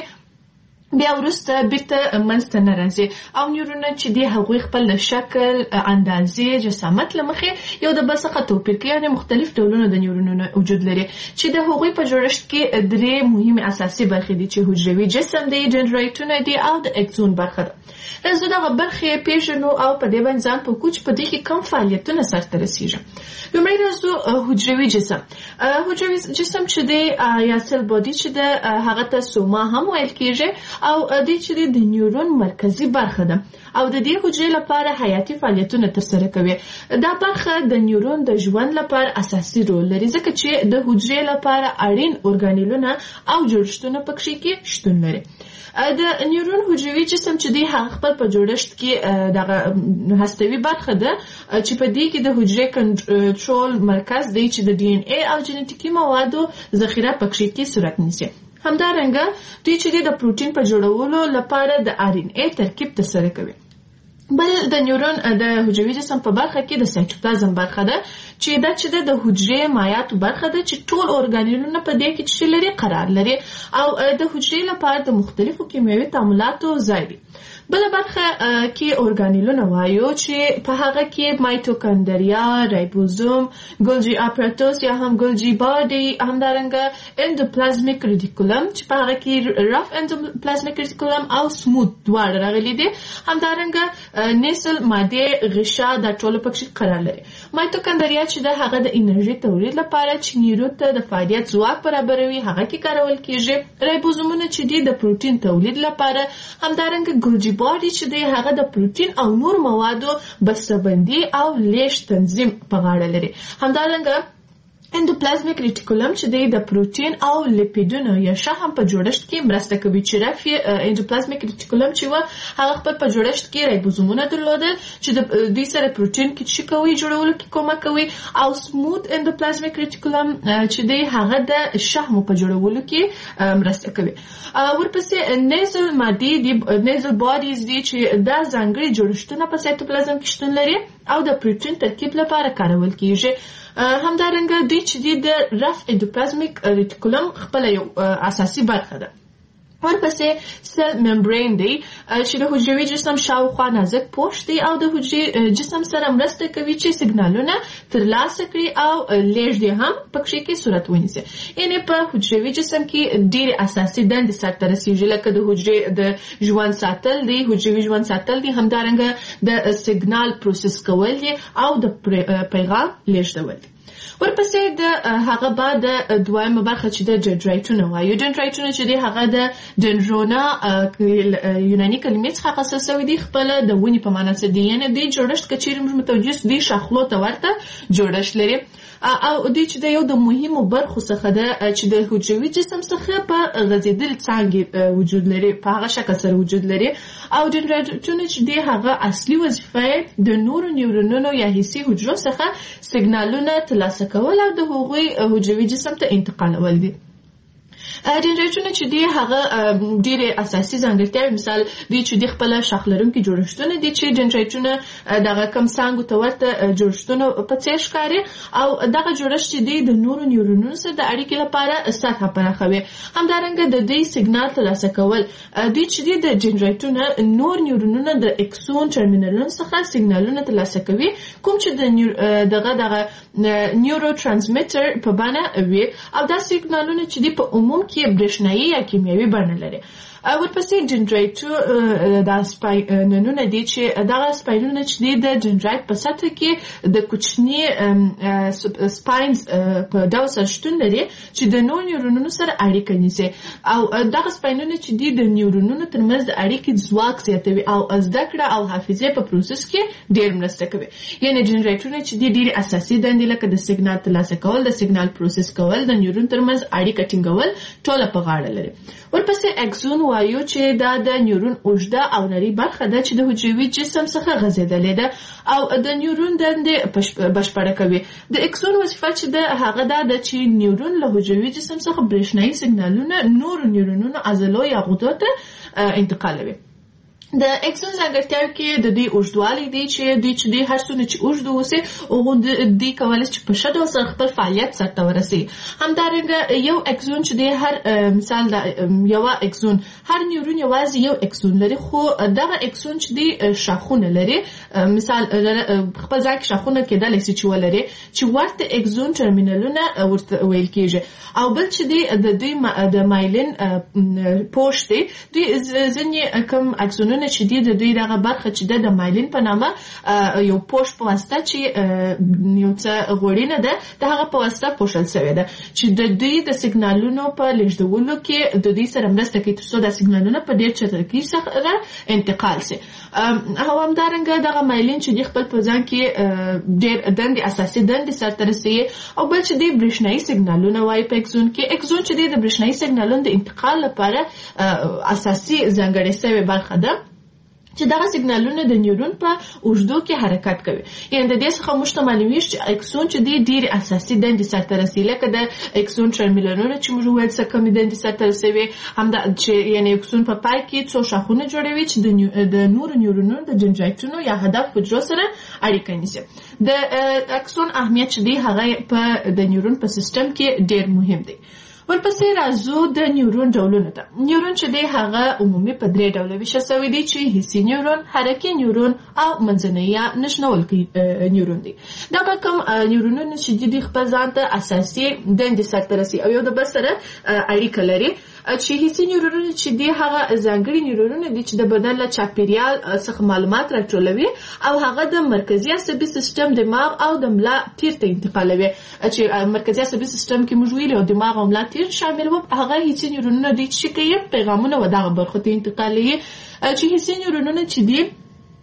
بیا وروسته بیرته منځته نه راځي او نیورونونه چې دی هغوی خپل شکل، اندازې، جسامت له مخې یو د بل څخه توپیر کوي. یعنې مختلف ډولونه د نیورونونو وجود لري چې د هغوی په جوړښت کې درې مهمې اساسي برخې دي چې حجروي جسم دی، ډندرایټونه دي او د اکسون برخه ده. راځو دغه برخې پیژنو او په دې باندې ځان پوه کړو چې په دې کې کوم فعالیتونه سرته رسیږي. لومړی راځو حجروي جسم. حجروي جسم چې دی یا سل باډي چې ده هغه ته سوما هم ویل کېږي او دې چې د نیورون مرکزی برخه ده او د دې حجرې لپاره حیاتي فعالیتونه ترسره کوي. دا برخه د نیورون د ژوند لپاره اساسي رول لري ځکه چې د حجرې لپاره اړین ارګانیلونه او جوړښتونه پکې کې شتون لري. د نیورون حجروي جسم چې دی هغه خپل په جوړښت کې دغه هستوي برخه ده چې په دې کې د حجرې کنټرول مرکز دی چې د ډي ان اي او جنټیکي موادو ذخیره پکې کې صورت نیسي. همدارنګه دوی چې د پروتین په جوړولو لپاره د آر ان اي ترکیب ترسره کوي. بل د نیورون د حجروي جسم په برخه کې د سایټوپلازم برخه ده چې دا چې د حجرې مایعاتو برخه ده چې ټول ارګانیلونه په دې کې چې لري قرار لري او د حجرې لپاره د مختلفو کیمیاوي تعاملاتو ځای دی. بل برخه کې ارګانیلونه وایو چې په هغه کې مایټوکاندریا، رایبوزوم، ګولجی اپاراتوس یا هم ګولجی باډي، همدارنګه اندوپلازمیک ریټیکولم چې په هغه کې رف اندوپلازمیک ریټیکولم او سموث دواړه راغلي دي. همدارنګه نیسل ماده غشا د ټولو پکې قرار لري. مایټوکاندریا چې د هغه د انرژي تولید لپاره چې نیورون ته د فعالیت ځواک برابروي هغه کې کارول کیږي. رایبوزومونه چې د پروتین تولید لپاره، همدارنګه ګولجی باډي چې دی هغه د پروتین او نور موادو بسته‌بندي او لیږد تنظیم په غاړه لري. همدارنګه اندوپلازمیک ریټیکولم چې د پروتین او لیپیډونو یا شحم په جوړښت کې مرسته کوي. چې رفع اندوپلازمیک ریټیکولم چې و هغه خپل په جوړښت کې رایبوزومونه درلودل چې د دوی سره پروتین کې څه کوي جوړولو کې کومک کوي، او سموث اندوپلازمیک ریټیکولم چې دی هغه د شحم په جوړولو کې مرسته کوي. ورپسې نیزل مادي دی نیزل باډیز دی چې دا ځانګړي جوړښتونه په سایتوپلازم کې شتون لري او د پروتین ترکیب لپاره کارول کیږي. همدارنګه دوی چې د رف اندوپلازمیک ریټیکولم خپل یو اساسي برخه ده. ورپسې سل ممبرین دی چې د حجروي جسم شاوخوا نازک پوښ دی او د حجري جسم سره مرسته کوي چې سیګنالونه ترلاسه کړي او لیږد هم پکې کې صورت ونیسي. یعنی په حجروي جسم کې ډېر اساسي دندې سرته رسیږي، لکه د حجرې د ژوند ساتل دی، حجروي ژوند ساتل دی، همدارنګه د سیګنال پروسس کول دی او د پیغام لیږدول دی. ورپسې د هغه بعد د دویمه برخه چې د ډندرایټونه وایي. ډندرایټونه چې دی هغه د ډندرونا یوناني کلمې څخه اخیستل شوي دي، خپل د ونې په معنا څه دي، یعنې دوی جوړښت که چیرې موږ متوجه دي شاخلو ته ورته جوړښت لري او دوی چې د یو د مهمو برخو څخه ده چې د حجروي جسم څخه په غځېدل څانګې وجود لري، په هغه شکل سره وجود لري. او ډندرایټونه چې دی هغه اصلي وظیفه د نورو نیورونونو یا حسي حجرو څخه سیګنالونه ترلاسه کول او د هغوی حجروي جسم ته انتقالول دي. ډندرایټونه چې دی هغه ډېرې اساسي ځانګړتیاوې، مثال دوی چې دی خپل شاخ لرونکي جوړښتونه دي چې ډندرایټونه دغه کم څانګو ته ورته جوړښتونه په څېر ښکاري او دغه جوړښت چې دی د نورو نیورونونو سره د اړیکې لپاره سطحه پراخوي. همدارنګه د دوی سیګنال ترلاسه کول، دوی چې دی د ډندرایټونه نور نیورونونه د اکسون ټرمینلونو څخه سیګنالونه ترلاسه کوي، کوم چې د دغه دغه نیورو ترانسمیټر په بڼه وي او دا سیګنالونه چې دی په عموم کې برېښنايي یا کیمیاوي بڼه لري. ورپسې ډندرایټ دا سپاینونه دي چې دغه سپاینونه چې دي د ډندرایټ په سطح کې د کوچني سپاینز په ډول سره شتون لري چې د نورو نیورونونو سره اړیکه نیسي او دغه سپاینونه چې دي د نیورونونو ترمنځ د اړیکې ځواک زیاتوي او زده کړه او حافظې په پروسس کې ډېر مرسته کوي. یعنې ډندرایټونه چې دي ډېرې اساسي دندې لکه د سیګنال ترلاسه کول، د سیګنال پروسس کول، د نیورون ترمنځ اړیکه ټینګول ټوله په غاړه لري. ورپسې اکسون وایو چې دا د نیورون اوږده او نرۍ برخه ده چې د حجروي جسم څخه غځېدلې ده او د نیورون دندې بشپړه کوي. د اکسون وظیفه چې ده هغه دا ده چې نیورون له حجروي جسم څخه برېښنايي سیګنالونه نورو نیورونونو عضلو یا غدو ته انتقالوي. د اکسون ځانګړتیاوې کې د دوی اوږدوالی دی چې دوی چې دوی هر څومره چې اوږد واوسي هغه دوی کولی چې په ښه ډول سره خپل فعالیت سرته ورسوي. همدارنګه یو اکسون چې دی هر مثال د یوه اکسون هر نیورون یوازې یو اکسون لري، خو دغه اکسون چې دی شاخونه لري، مثال خپل ځای کې شاخونه کېدلی شي چې ولري چې ورته اکسون ټرمینلونه ورته ویل کېږي. او بل چې دی د دوی د مایلین پوښ دی، دوی ځینې کوم اکسونونه چې دی د دوی دغه برخه چې ده د مایلین په نامه یو پوښ په واسطه چې یو څه غوړینه ده د هغه په واسطه پوښل شوې ده چې د دوی د سیګنالونو په لیږدولو کې د دوی سره مرسته کوي تر څو دا سیګنالونه په ډېر چټکۍ سره انتقال شي. او همدارنګه دغه مایلین چې دی خپل په ځان کې ډېر دندې اساسي دندې سرته رسوي. او بل چې دی برېښنايي سیګنالونه وایي په اکسون کې. اکسون چې دی د برېښنايي سیګنالونو د انتقال لپاره اساسي ځانګړې شوې برخه ده چې دغه سیګنالونه د نیورون په اوږدو کې حرکت کوي. یعنې د دې څخه موږ ته معلومیږي چې اکسون چې دی ډېرې اساسي دندې سرته رسوي، لکه د اکسون ټرمینلونه چې موږ وویل څه کمې دندې سرته رسوي، همدا چې یعنې اکسون په پای کې څو شاخونه جوړوي چې د نورو نیورونونو د ډندرایټونو یا هدف حجرو سره اړیکه نیسي. د اکسون اهمیت چې دی هغه په د نیورون په سیستم کې ډېر مهم دی. ورپسې راځو د نیورون ډولونو ته. نیورون چې دی هغه عمومي په درې ډوله ویشل شوی دی چې حسي نیورون، حرکي نیورون او منځنی یا نښلونکی نیورون دی. دا به کوم نیورونونه چې دي خپل ځان ته اساسي دندې سرته رسوي او یو د بل سره اړیکه لري. چې حسي نیورونونه چې دي هغه ځانګړي نیورونونه دي چې د بدن له چاپیریال څخه معلومات راټولوي او هغه د مرکزي عصبي سیستم، دماغ او د ملا تیر ته انتقالوي. چې مرکزي عصبي سیستم کې موږ ویلي او دماغ او ملا تیر شامل وو، هغه حسي نیورونونه دي چې کوي پیغامونه و دغه برخو ته انتقالوي. چې حسي نیورونونه چې دي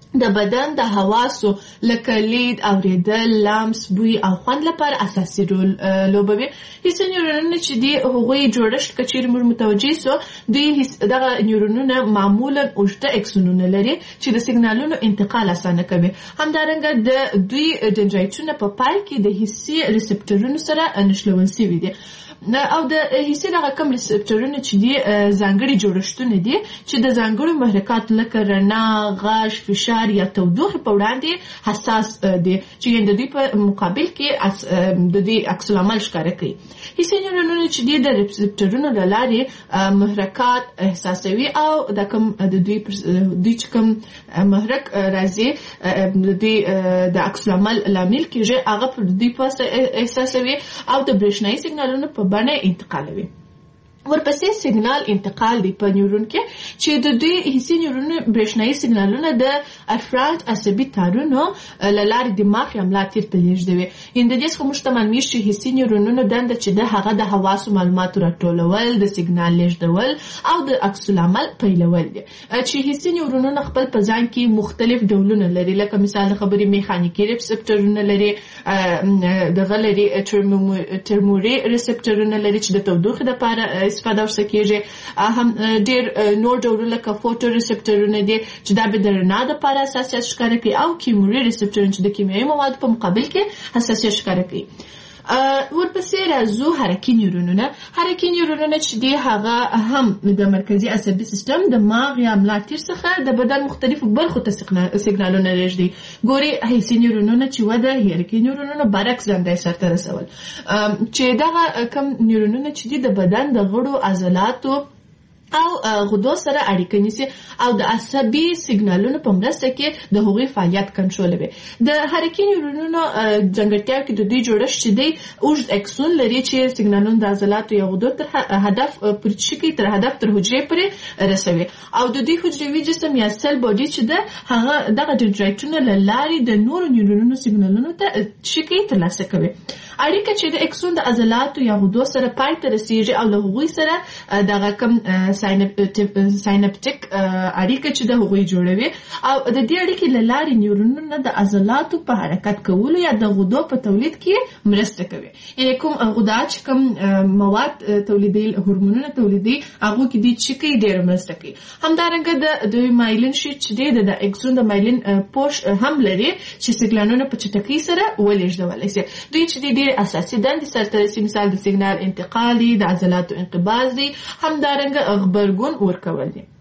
د بدن د حواسو لکه لید، اوریدل، لمس، بوی او خوند لپاره اساسي رول لوبوي. حسي نیورونونه چې دي هغوی جوړښت که چیرې موږ متوجه سو دوی دغه نیورونونه معمولا اوږده اکسونونه لري چې د سیګنالونو انتقال اسانه کوي. همدارنګه د دوی دندرایتونه په پای کې د حسي ریسپټورونو سره نښلول شوي دي او د حسي دغه کوم ریسپټورونه چې دي ځانګړي جوړښتونه دي چې د ځانګړو محرکاتو لکه رڼا، غږ، فشار یا تودوخه په وړاندې حساس دي چې د دوی په مقابل کې د دوی عکس العمل ښکاره کوي. حسي نیورونونه چې دي د ریسپټورونو له لارې محرکات احساسوي او د کوم د دوی دوی چې کوم محرک راځي د دوی د عکس العمل لامل کېږي هغه پر دوی په احساسوي او د برېښنایي سیګنالونو په بڼه انتقالوي. ورپسې سیګنال انتقال دی په نیورون کې چې د دوی حسي نیورونو برېښنایي سیګنالونه د افراد عصبي تارونو له لارې دماغ یا ملا تیر ته لیږدوي. یعنې د دې څخه موږ ته معلومیږي چې حسي نیورونونو دنده چې ده هغه د حواسو معلوماتو راټولول، د سیګنال لیږدول او د عکس العمل پیلول دي. چې حسي نیورونونه خپل په ځان کې مختلف ډولونه لري، لکه مثال د خبرې میخانیکي ریسپټورونه لري، دغه لري ترموري ریسپټورونه لري چې د تودوخې لپاره استفاده ورسره کېږي. هم ډېر نور ډولونه لکه فوټو ریسپټورونه دي چې دا به د رڼا دپاره حساسیت ښکاره کوي او کیموري ریسپټورونه چې د کیمیاوي موادو په مقابل کې حساسیت ښکاره کوي. ورپسې راځو حرکي نیورونونه. حرکي نیورونونه چې دي هغه هم د مرکزي عصبي سیستم د ماغ یا ملا تیر څخه د بدن مختلفو برخو ته سیګنالونه لیږدي. ګوري حسي نیورونونه چې وده حرکي نیورونونه برعکس دنده سرته رسول چې دغه کم نیورونونه چې دي د بدن د غړو عضلاتو او غدو سره اړیکه نیسي او د عصبي سیګنالونو په مرسته کې د هغوی فعالیت کنټرولوي. د حرکي نیورونونو ځانګړتیاو کې د دوی جوړښت چې دی اوږد اکسون لري چې سیګنالونه د عضلاتو یا غدو تر هدف پورې شي تر هدف تر حجرې پورې رسوي او د دوی حجروي جسم یا سل باډي چې ده هغه دغه دندرایتونه له لارې د نورو نیورونونو سیګنالونو ته شي ترلاسه کوي. اړیکه چې د اکسون د عضلاتو یا غدو سره پای ته رسیږي او له هغوی سره دغه کوم ساینپټیک اړیکه چې د هغوی جوړوي او د دې اړیکې له لارې نیورونونه د عضلاتو په حرکت کولو یا د غدو په تولید کې مرسته کوي. یعنې کوم غدا چې کوم مواد تولیدي، هورمونونه تولیدي، هغو کې دي چې کوي ډېره مرسته کوي. همدارنګه د دوی مایلین شیټ چې دی د اکسون د مایلین پوش هم لري چې سیګنالونه په چټکۍ سره ولېږدولی شي. دوی چې دي ډېر اساسي دندې سرته رسي، مثال د سیګنال انتقال دي، د عضلاتو انقباض دي، همدارنګه غبرګون ورکول دي.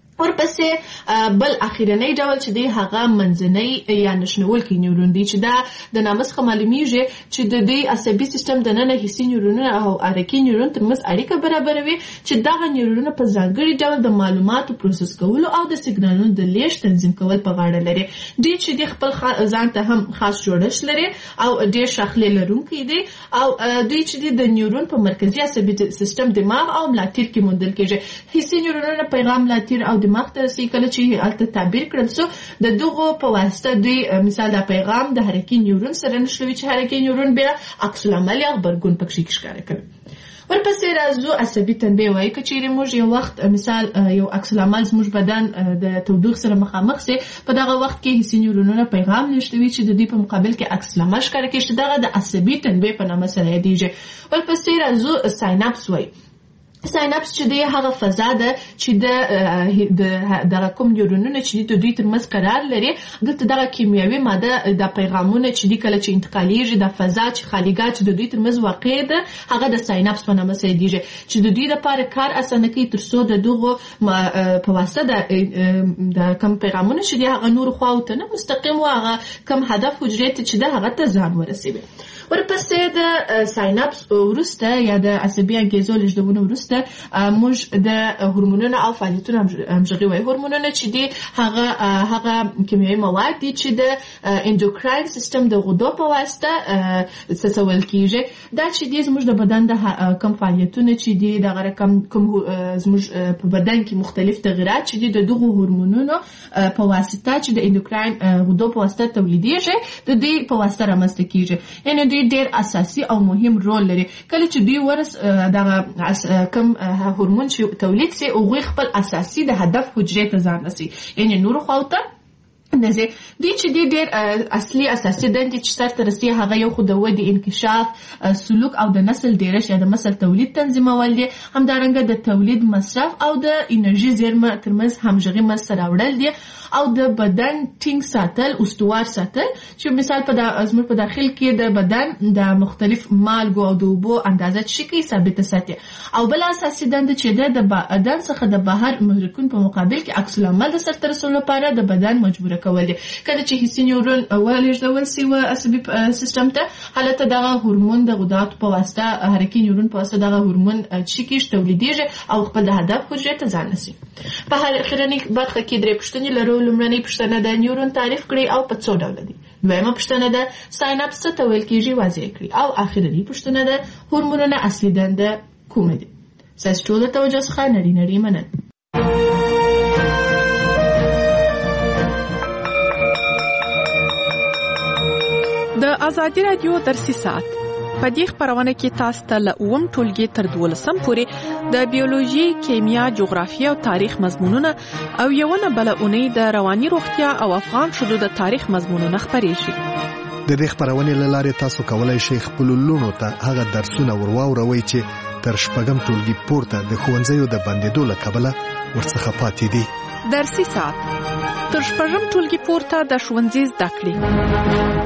ورپسې بل اخیرنی ډول چې دی هغه منځنی یا نشنولکي نیورون دی چې دا د نامه څخه معلومیږي چې د دې عصبي سیستم دننه حسي نیورونونه او حرکي نیورون ترمنځ اړیکه برابروي چې دغه نیورونونه په ځانګړي ډول د معلوماتو پروسس کولو او د سیګنالونو د لیږد تنظیم کول په غاړه لري. دوی چې دی خپل ځان ته هم خاص جوړښت لري او ډېر شاخلې لرونکي دي او دوی چې دی د نیورون په مرکزي عصبي سیستم دماغ او ملاتیر کې موندل کېږي. حسي نیورونونه پیغام ملاتیر او دماغ ته رسي کله چې هلته تعبیر کړل سو د دغو په واسطه دوی مثال د پیغام د حرکي نیورون سره نښلوي چې حرکي نیورون بیا عکس العمل یا غبرګون پکې ښکاره کوي. ورپسې راځو عصبي تنبیه وایي که چیرې موږ یو وخت مثال یو عکس العمل زموږ بدن د تودوخې سره مخامخ سي په دغه وخت کې حسي نیورونونه پیغام لیږدوي چې د دوی په مقابل کې عکس العمل ښکاره کوي چې دغه د عصبي تنبیه په نامه سره یادیږي. ورپسې راځو سایناپس وایي. سایناپس چې دی هغه فضا ده چې د دغه کوم نیورونونه چې د دوی ترمنځ قرار لري دلته دغه کیمیاوي ماده د پیغامونه چې دی کله چې انتقالیږي د فضا چې خالیګاه چې د دوی ترمنځ واقع ده هغه د سایناپس په نامه سره یادیږي چې د دوی لپاره کار اسانه کوي تر څو د دغو په واسطه د کوم پیغامونه چې دی هغه نورو خواو ته نه مستقیم و هغه کوم هدف حجرې ته چې ده هغه ته ځان ورسوي. ورپسې د سایناپس وروسته یا د عصبي انګیزو لیږدونې وروسته موږ د هورمونونو او فعالیتونو همغږي وایو. هورمونونه چې دي هغه هغه کیمیاوي مواد دي چې د اندوکراین سیستم د غدو په واسطه څڅول کیږي. دا چې دي زموږ د بدن د کوم فعالیتونه چې دي دغه رقم کوم زموږ په بدن کې مختلف تغیرات چې دي د دغو هورمونونو په واسطه چې د اندوکراین غدو په واسطه تولیدېږي د دې په واسطه رامنځته کیږي. یعنې دوی ډېر اساسي او مهم رول لري. کله چې دوی ورس دغه کوم هورمون چې تولید سي هغوی خپل اساسي د هدف حجرې ته ځان رسي یعنې نورو خواو ته نزه دوی چې د ډېر اصلي اساسي دندې چې سرته رسي هغه یو خو د ودې انکشاف سلوک او د نسل ډېرش یا د نسل تولید تنظیمول دي، همدارنګه د تولید مصرف او د انرژي زیرمه ترمنځ همغږي منځته راوړل دي او د بدن ټینګ ساتل استوار ساتل چې مثال په زموږ په داخل کې د بدن د مختلف مالګو او د اوبو اندازه چې کی ثابت ساتي او بل اساسي دنده چې د بدن څخه د بهر محرکون په مقابل کې عکس العمل د سرته رسولو لپاره د بدن مجبور کول دي. کله چې حسي نیورون ولېږدول سي و عصبي سیستم ته حالت دغه هورمون د غدات په واسطه حرکي نیورون په واسطه دغه هورمون چې کیش تولیدېږي او خپل د هدف حجرې ته ځان نسی. په اخرنی برخه کې درې پوښتنې لرو. لومړنۍ پوښتنه د نیورون تعریف کړئ او په څو ډول دي. دویمه پوښتنه ده سایناپس څه ته ویل کېږي واضح کړئ او اخرنی پوښتنه ده هورمونونه اصلي دنده کومه دي. ستاسو ټول توجه څخه نړۍ نړۍ مننه. د ازادي رادیو درسي ساعت په دې خبرونه کې تاسو ته له اووم ټولګي تر دولسم پورې د بیولوژي، کیمیا، جغرافیه او تاریخ مضمونونه او یو نه بل اونۍ د رواني روغتیا او افغان شذو د تاریخ مضمونونه خبرې شي. د دې خبرونه لاره تاسو کولای شئ خپل لونو ته هغه درسونه ورواوروي چې تر شپږم ټولګي پورته د ښوونځیو د بندیدو له کبله ورڅخه پاتې دي. درسي ساعت تر شپږم ټولګي پورته د ښوونځي زده کړې